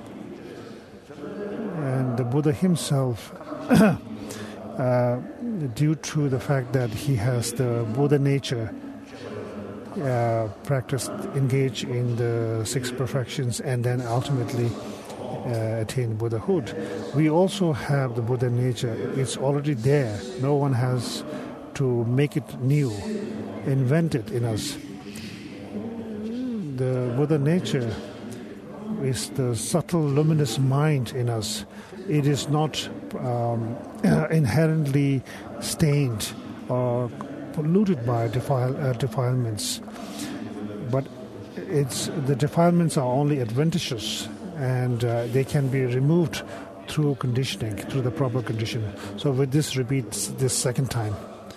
And the Buddha himself, uh, due to the fact that he has the Buddha nature, uh, practiced, engage in the six perfections, and then ultimately uh, attain Buddhahood. We also have the Buddha nature. It's already there. No one has to make it new, invent it in us. The Buddha nature is the subtle, luminous mind in us. It is not um, inherently stained or polluted by defile, uh, defilements, but it's the defilements are only adventitious, and uh, they can be removed through conditioning, through the proper condition. So with this, repeat this second time.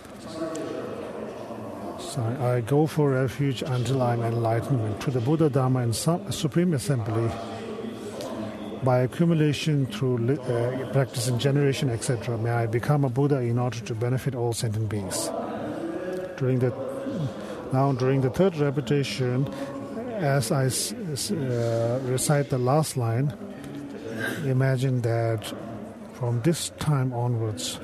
So I go for refuge until I am enlightened to the Buddha, Dhamma, and Supreme Assembly. By accumulation through uh, practice in generation, et cetera, may I become a Buddha in order to benefit all sentient beings. During the now, during the third repetition, as I uh, recite the last line, imagine that from this time onwards,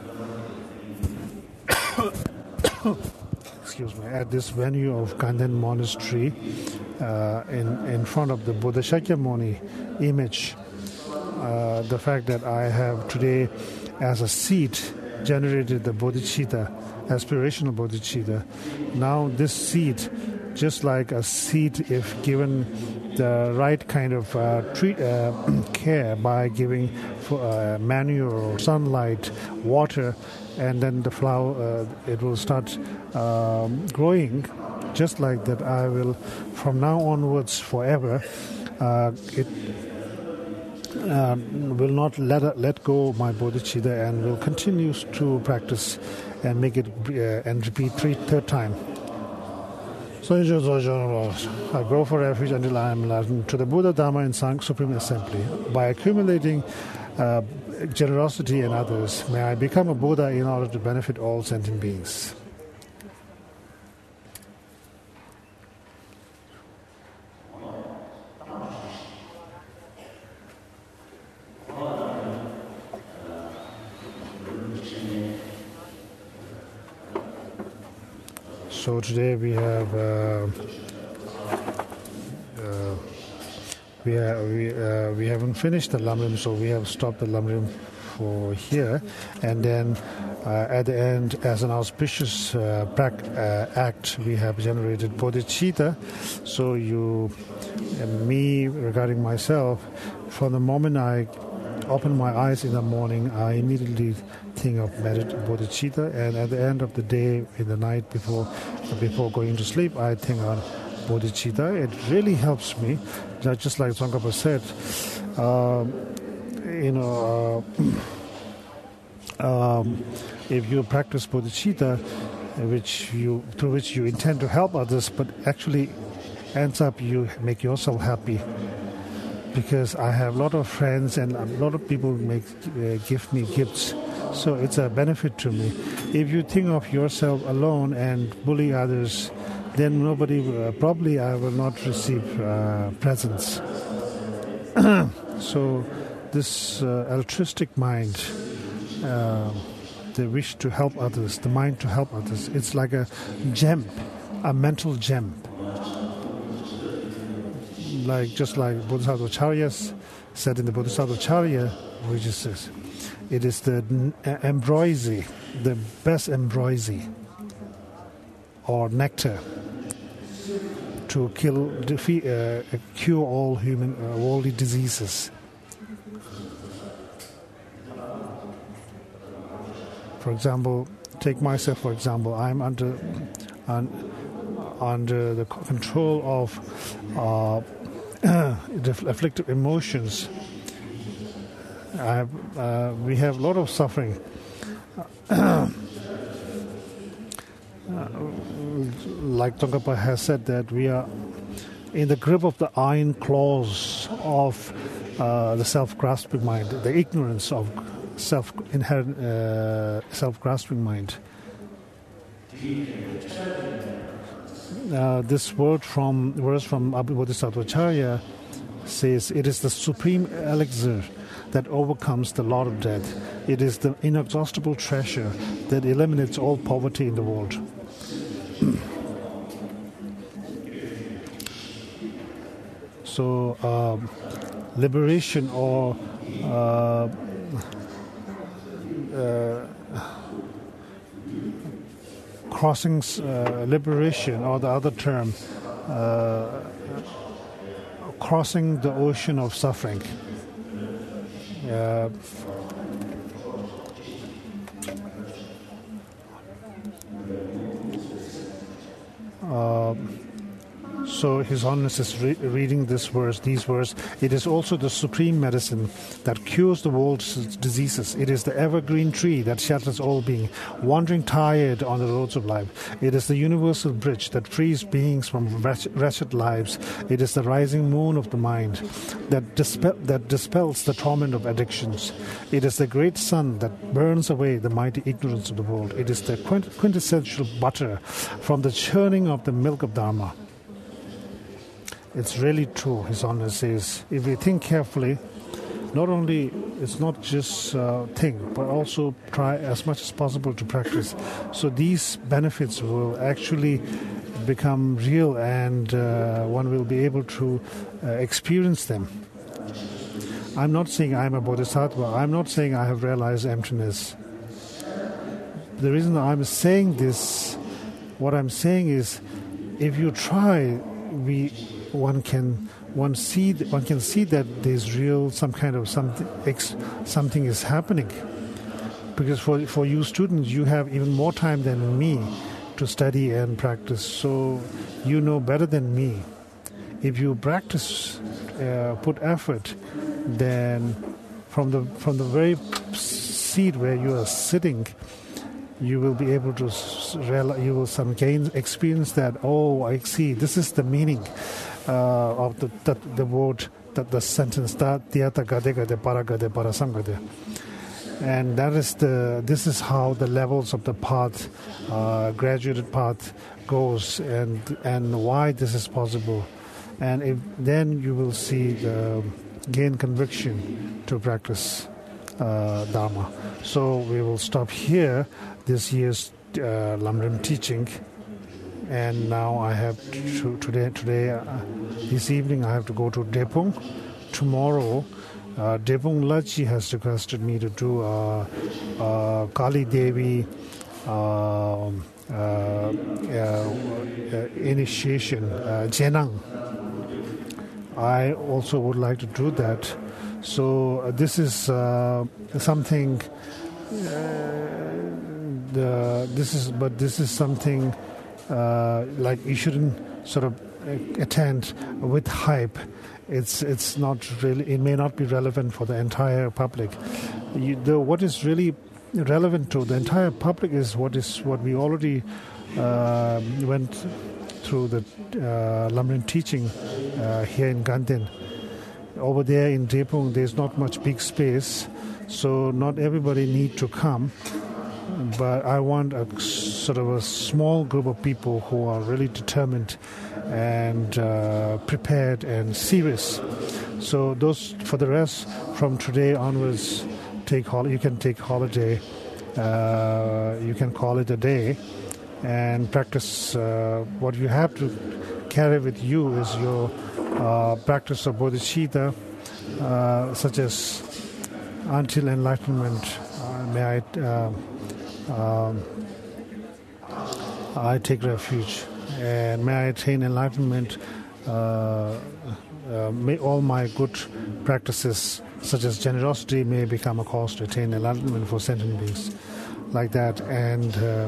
excuse me, at this venue of Kanden Monastery, uh, in in front of the Buddha Shakyamuni image. Uh, the fact that I have today as a seed generated the bodhicitta, aspirational bodhicitta. Now this seed, just like a seed, if given the right kind of uh, treat, uh, care by giving uh, manure, sunlight, water, and then the flower, uh, it will start um, growing. just like that, I will, from now onwards, forever, uh, it uh, will not let let go of my bodhicitta and will continue to practice and make it uh, and repeat three third time. So I go for refuge until I am enlightened to the Buddha, Dharma, and Sangha Supreme Assembly. By accumulating uh, generosity in others, may I become a Buddha in order to benefit all sentient beings. So today we have uh, uh, we have we uh, we haven't finished the Lamrim, so we have stopped the Lamrim for here, and then uh, at the end, as an auspicious uh, prac- uh, act, we have generated bodhicitta. So you, and me, regarding myself, from the moment I open my eyes in the morning, I immediately think of medit- bodhicitta, and at the end of the day, in the night before before going to sleep, I think on bodhicitta. It really helps me, just like Tsongkhapa said. Um, you know, uh, um, if you practice bodhicitta, which you through which you intend to help others, but actually ends up you make yourself happy. Because I have a lot of friends and a lot of people make uh, give me gifts, so it's a benefit to me. If you think of yourself alone and bully others, then nobody uh, probably I will not receive uh, presents. So this uh, altruistic mind, uh, the wish to help others, the mind to help others, it's like a gem, a mental gem. Like just like Bodhisattva Acharya said in the Bodhisattva Acharya, which is this, it is the ambroisy, the best ambroisy or nectar to kill, defeat, uh, cure all human uh, worldly diseases. For example, take myself. For example, I'm under un, under the control of uh, the afflictive emotions. I have, uh, we have a lot of suffering. Uh, like Tsongkhapa has said, that we are in the grip of the iron claws of uh, the self-grasping mind, the ignorance of self-inherent uh, self-grasping mind. Uh, this word from verse from Bodhisattva Acharya says, it is the supreme elixir that overcomes the lot of death. It is the inexhaustible treasure that eliminates all poverty in the world. So, um, liberation or uh, uh, crossing uh, liberation, or the other term, uh, crossing the ocean of suffering. Uh, uh, So His Holiness is re- reading this verse, these verses. It is also the supreme medicine that cures the world's diseases. It is the evergreen tree that shelters all being, wandering tired on the roads of life. It is the universal bridge that frees beings from wretched, wretched lives. It is the rising moon of the mind that, dispel, that dispels the torment of addictions. It is the great sun that burns away the mighty ignorance of the world. It is the quint- quintessential butter from the churning of the milk of Dharma. It's really true, His Holiness says. If we think carefully, not only it's not just uh, think, but also try as much as possible to practice. So these benefits will actually become real, and uh, one will be able to uh, experience them. I'm not saying I'm a bodhisattva. I'm not saying I have realized emptiness. The reason I'm saying this, what I'm saying is, if you try, we one can one see one can see that there's real some kind of something something is happening, because for for you students, you have even more time than me. to study and practice. So you know better than me. If you practice, uh, put effort, then from the from the very seat where you are sitting, you will be able to realize, you will some gain experience that, oh, I see, this is the meaning uh, of the, the the word, that the sentence, that tiyata gade gade para gade para samgade. And that is the this is how the levels of the path, uh, graduated path goes, and and why this is possible. And if, then you will see the gain conviction to practice uh, Dharma. So we will stop here this year's uh, Lamrim teaching, and now I have to, today today uh, this evening I have to go to Drepung. Tomorrow, uh, Drepung Lachi has requested me to do uh, uh, Kali Devi uh, uh, uh, uh, initiation, uh, Jenang. I also would like to do that. So uh, this is uh, something. Uh, the this is but this is something uh, like you shouldn't sort of attend with hype. It's it's not really. It may not be relevant for the entire public. You, the, what is really relevant to the entire public is what is what we already uh, went through the uh, Lamrim teaching uh, here in Ganden. Over there in Drepung, there's not much big space, so not everybody need to come. But I want a sort of a small group of people who are really determined and uh, prepared and serious. So those, for the rest, from today onwards, take hol- you can take holiday. Uh, you can call it a day and practice. Uh, what you have to carry with you is your uh, practice of bodhicitta, uh, such as until enlightenment. Uh, may I, uh, um, I take refuge, and may I attain enlightenment. Uh, uh, may all my good practices, such as generosity, may become a cause to attain enlightenment for sentient beings, like that. And uh,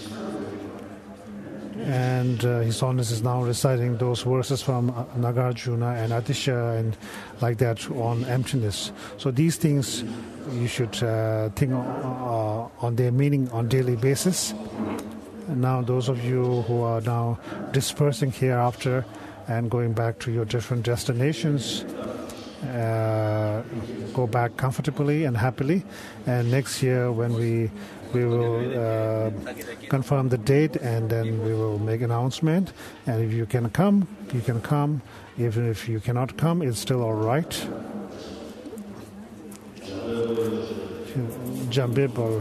and uh, His Holiness is now reciting those verses from Nagarjuna and Atisha and like that on emptiness. So these things you should uh, think uh, on their meaning on daily basis. And now those of you who are now dispersing hereafter and going back to your different destinations, uh, go back comfortably and happily. And next year when we we will uh, confirm the date, and then we will make an announcement. And if you can come, you can come. Even if you cannot come, it's still all right. Jambibal.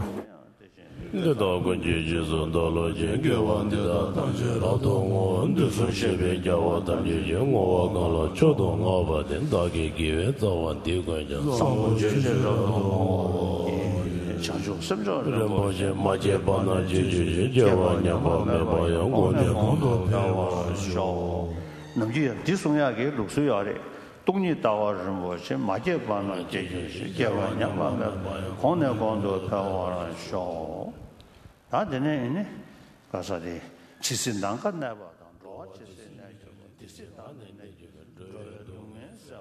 Rinpoche maje bana jeje jewa nyamba me bayang gone kondo pewa sho namji disungya ge luksu yare tongni dawa rinpoche maje bana jeje jewa nyamba me bayang kone kondo pewa sho da dene ne kasade chisin dangka na ba dang ro chisin na jo disi da ne ne jo do me sa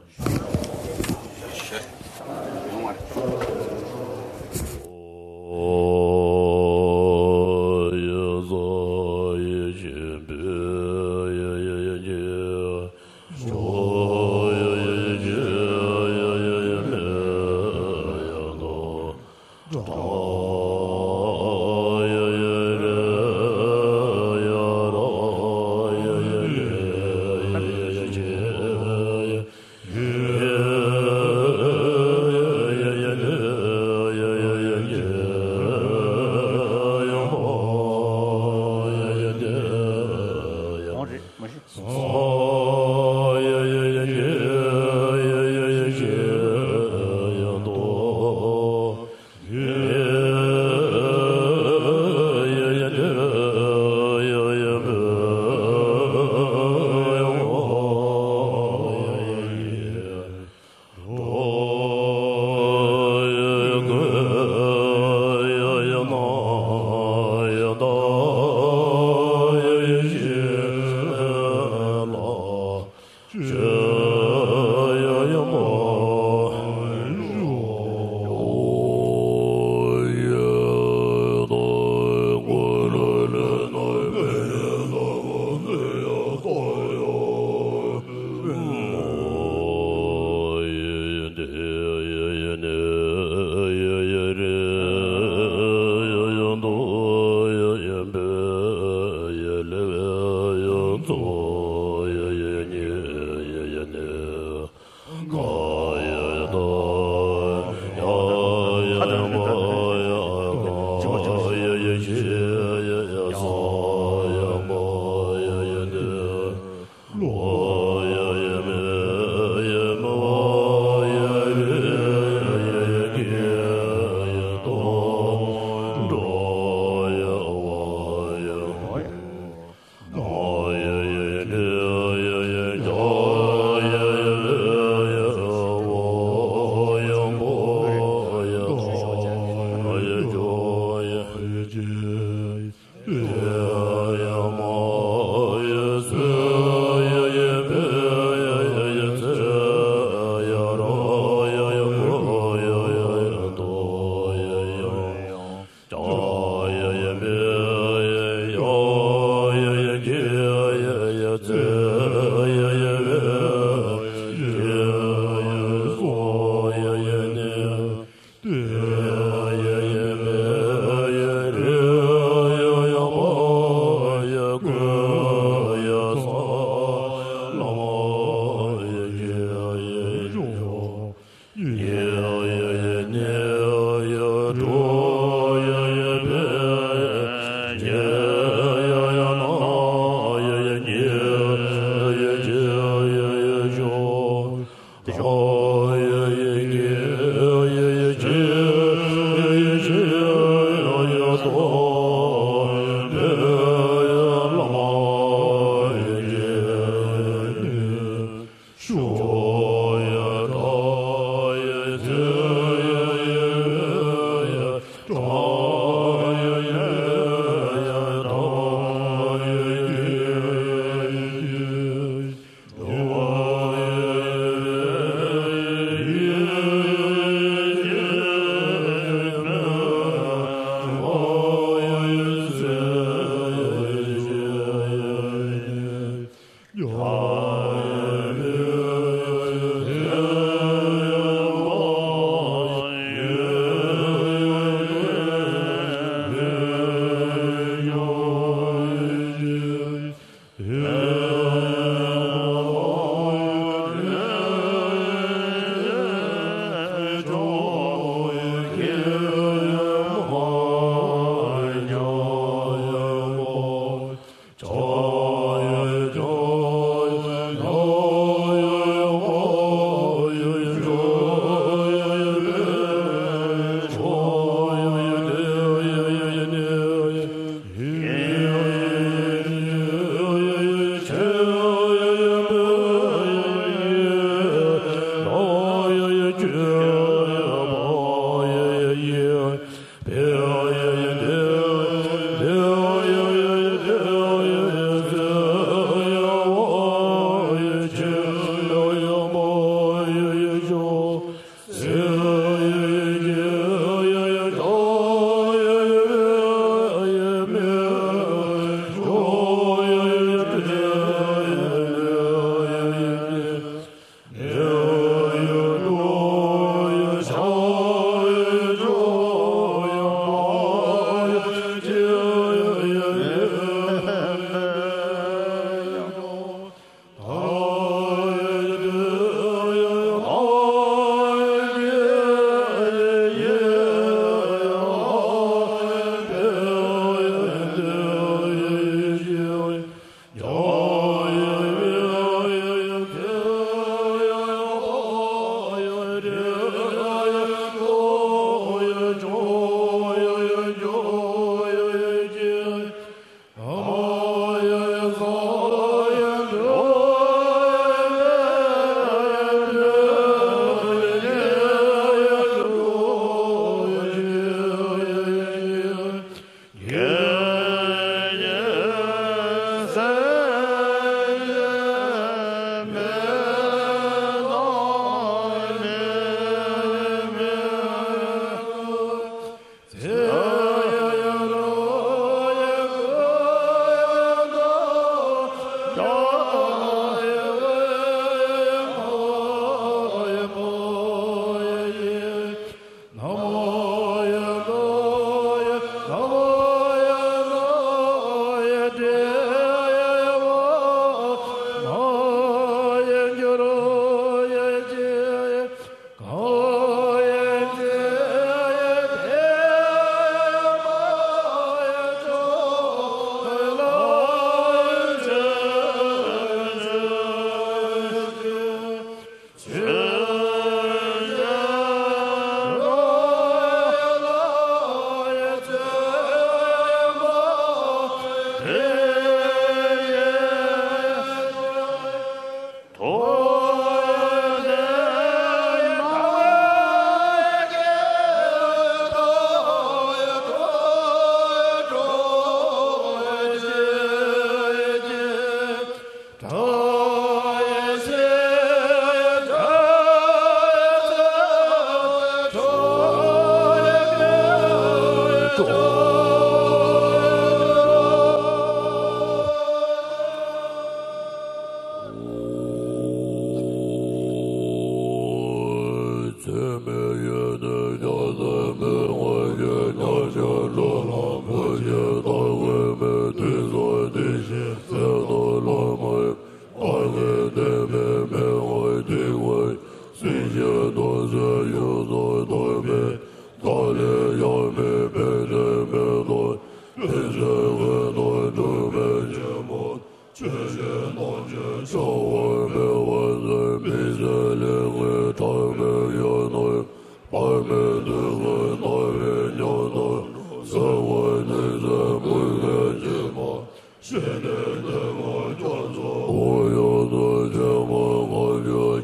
wa Oh, yes, oh, yes, yeah, yeah, yeah, yeah. Oh, yeah, yeah, yeah, yeah, yeah, yeah, no. Oh, yeah, yeah, yeah, oh, yeah, yeah, yeah, yeah, yeah. Oh, yeah, yeah, yeah.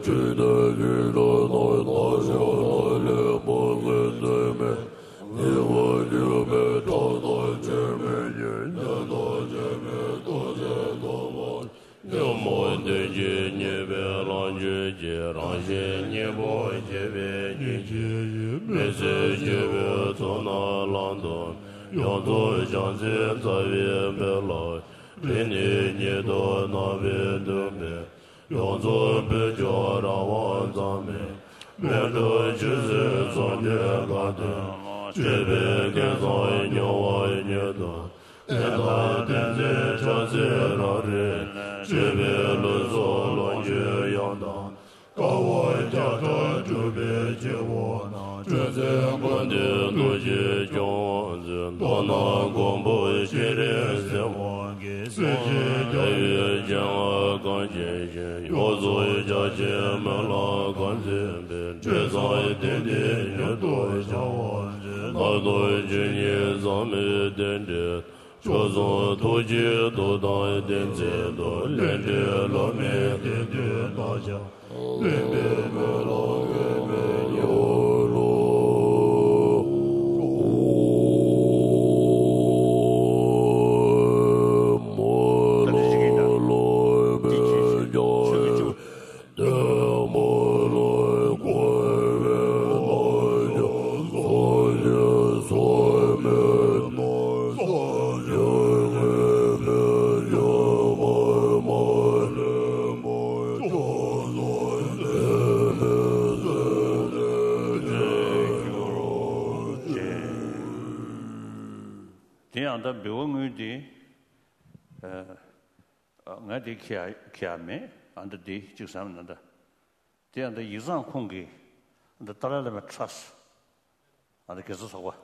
kia kia me and the jusam and the and the yuzan kongi and the tarala trust and the kesawa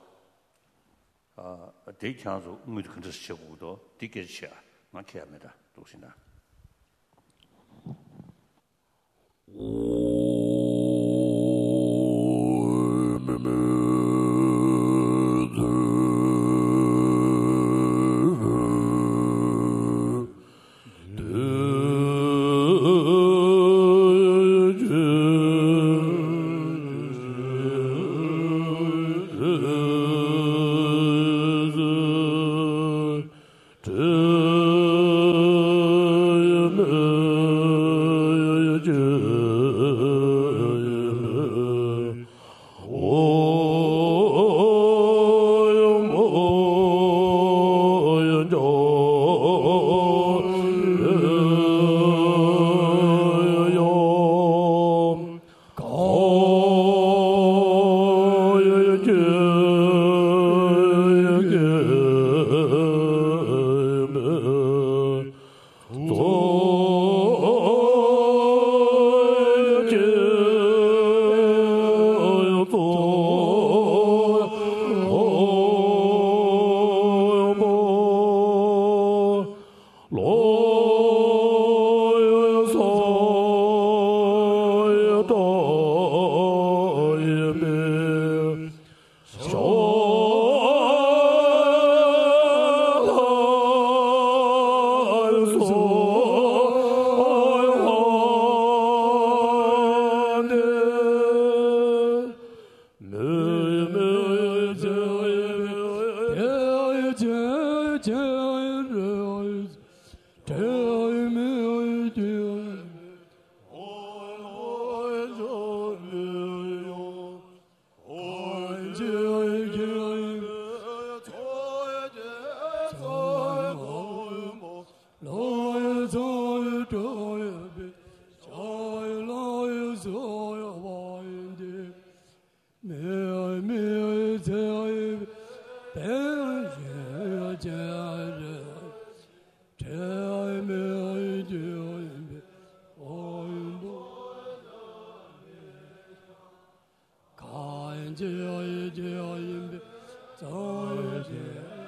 uh de kyanzo ngud kundes chegudo dikesha ma kia me da dosina Joy, joy, joy, joy, joy.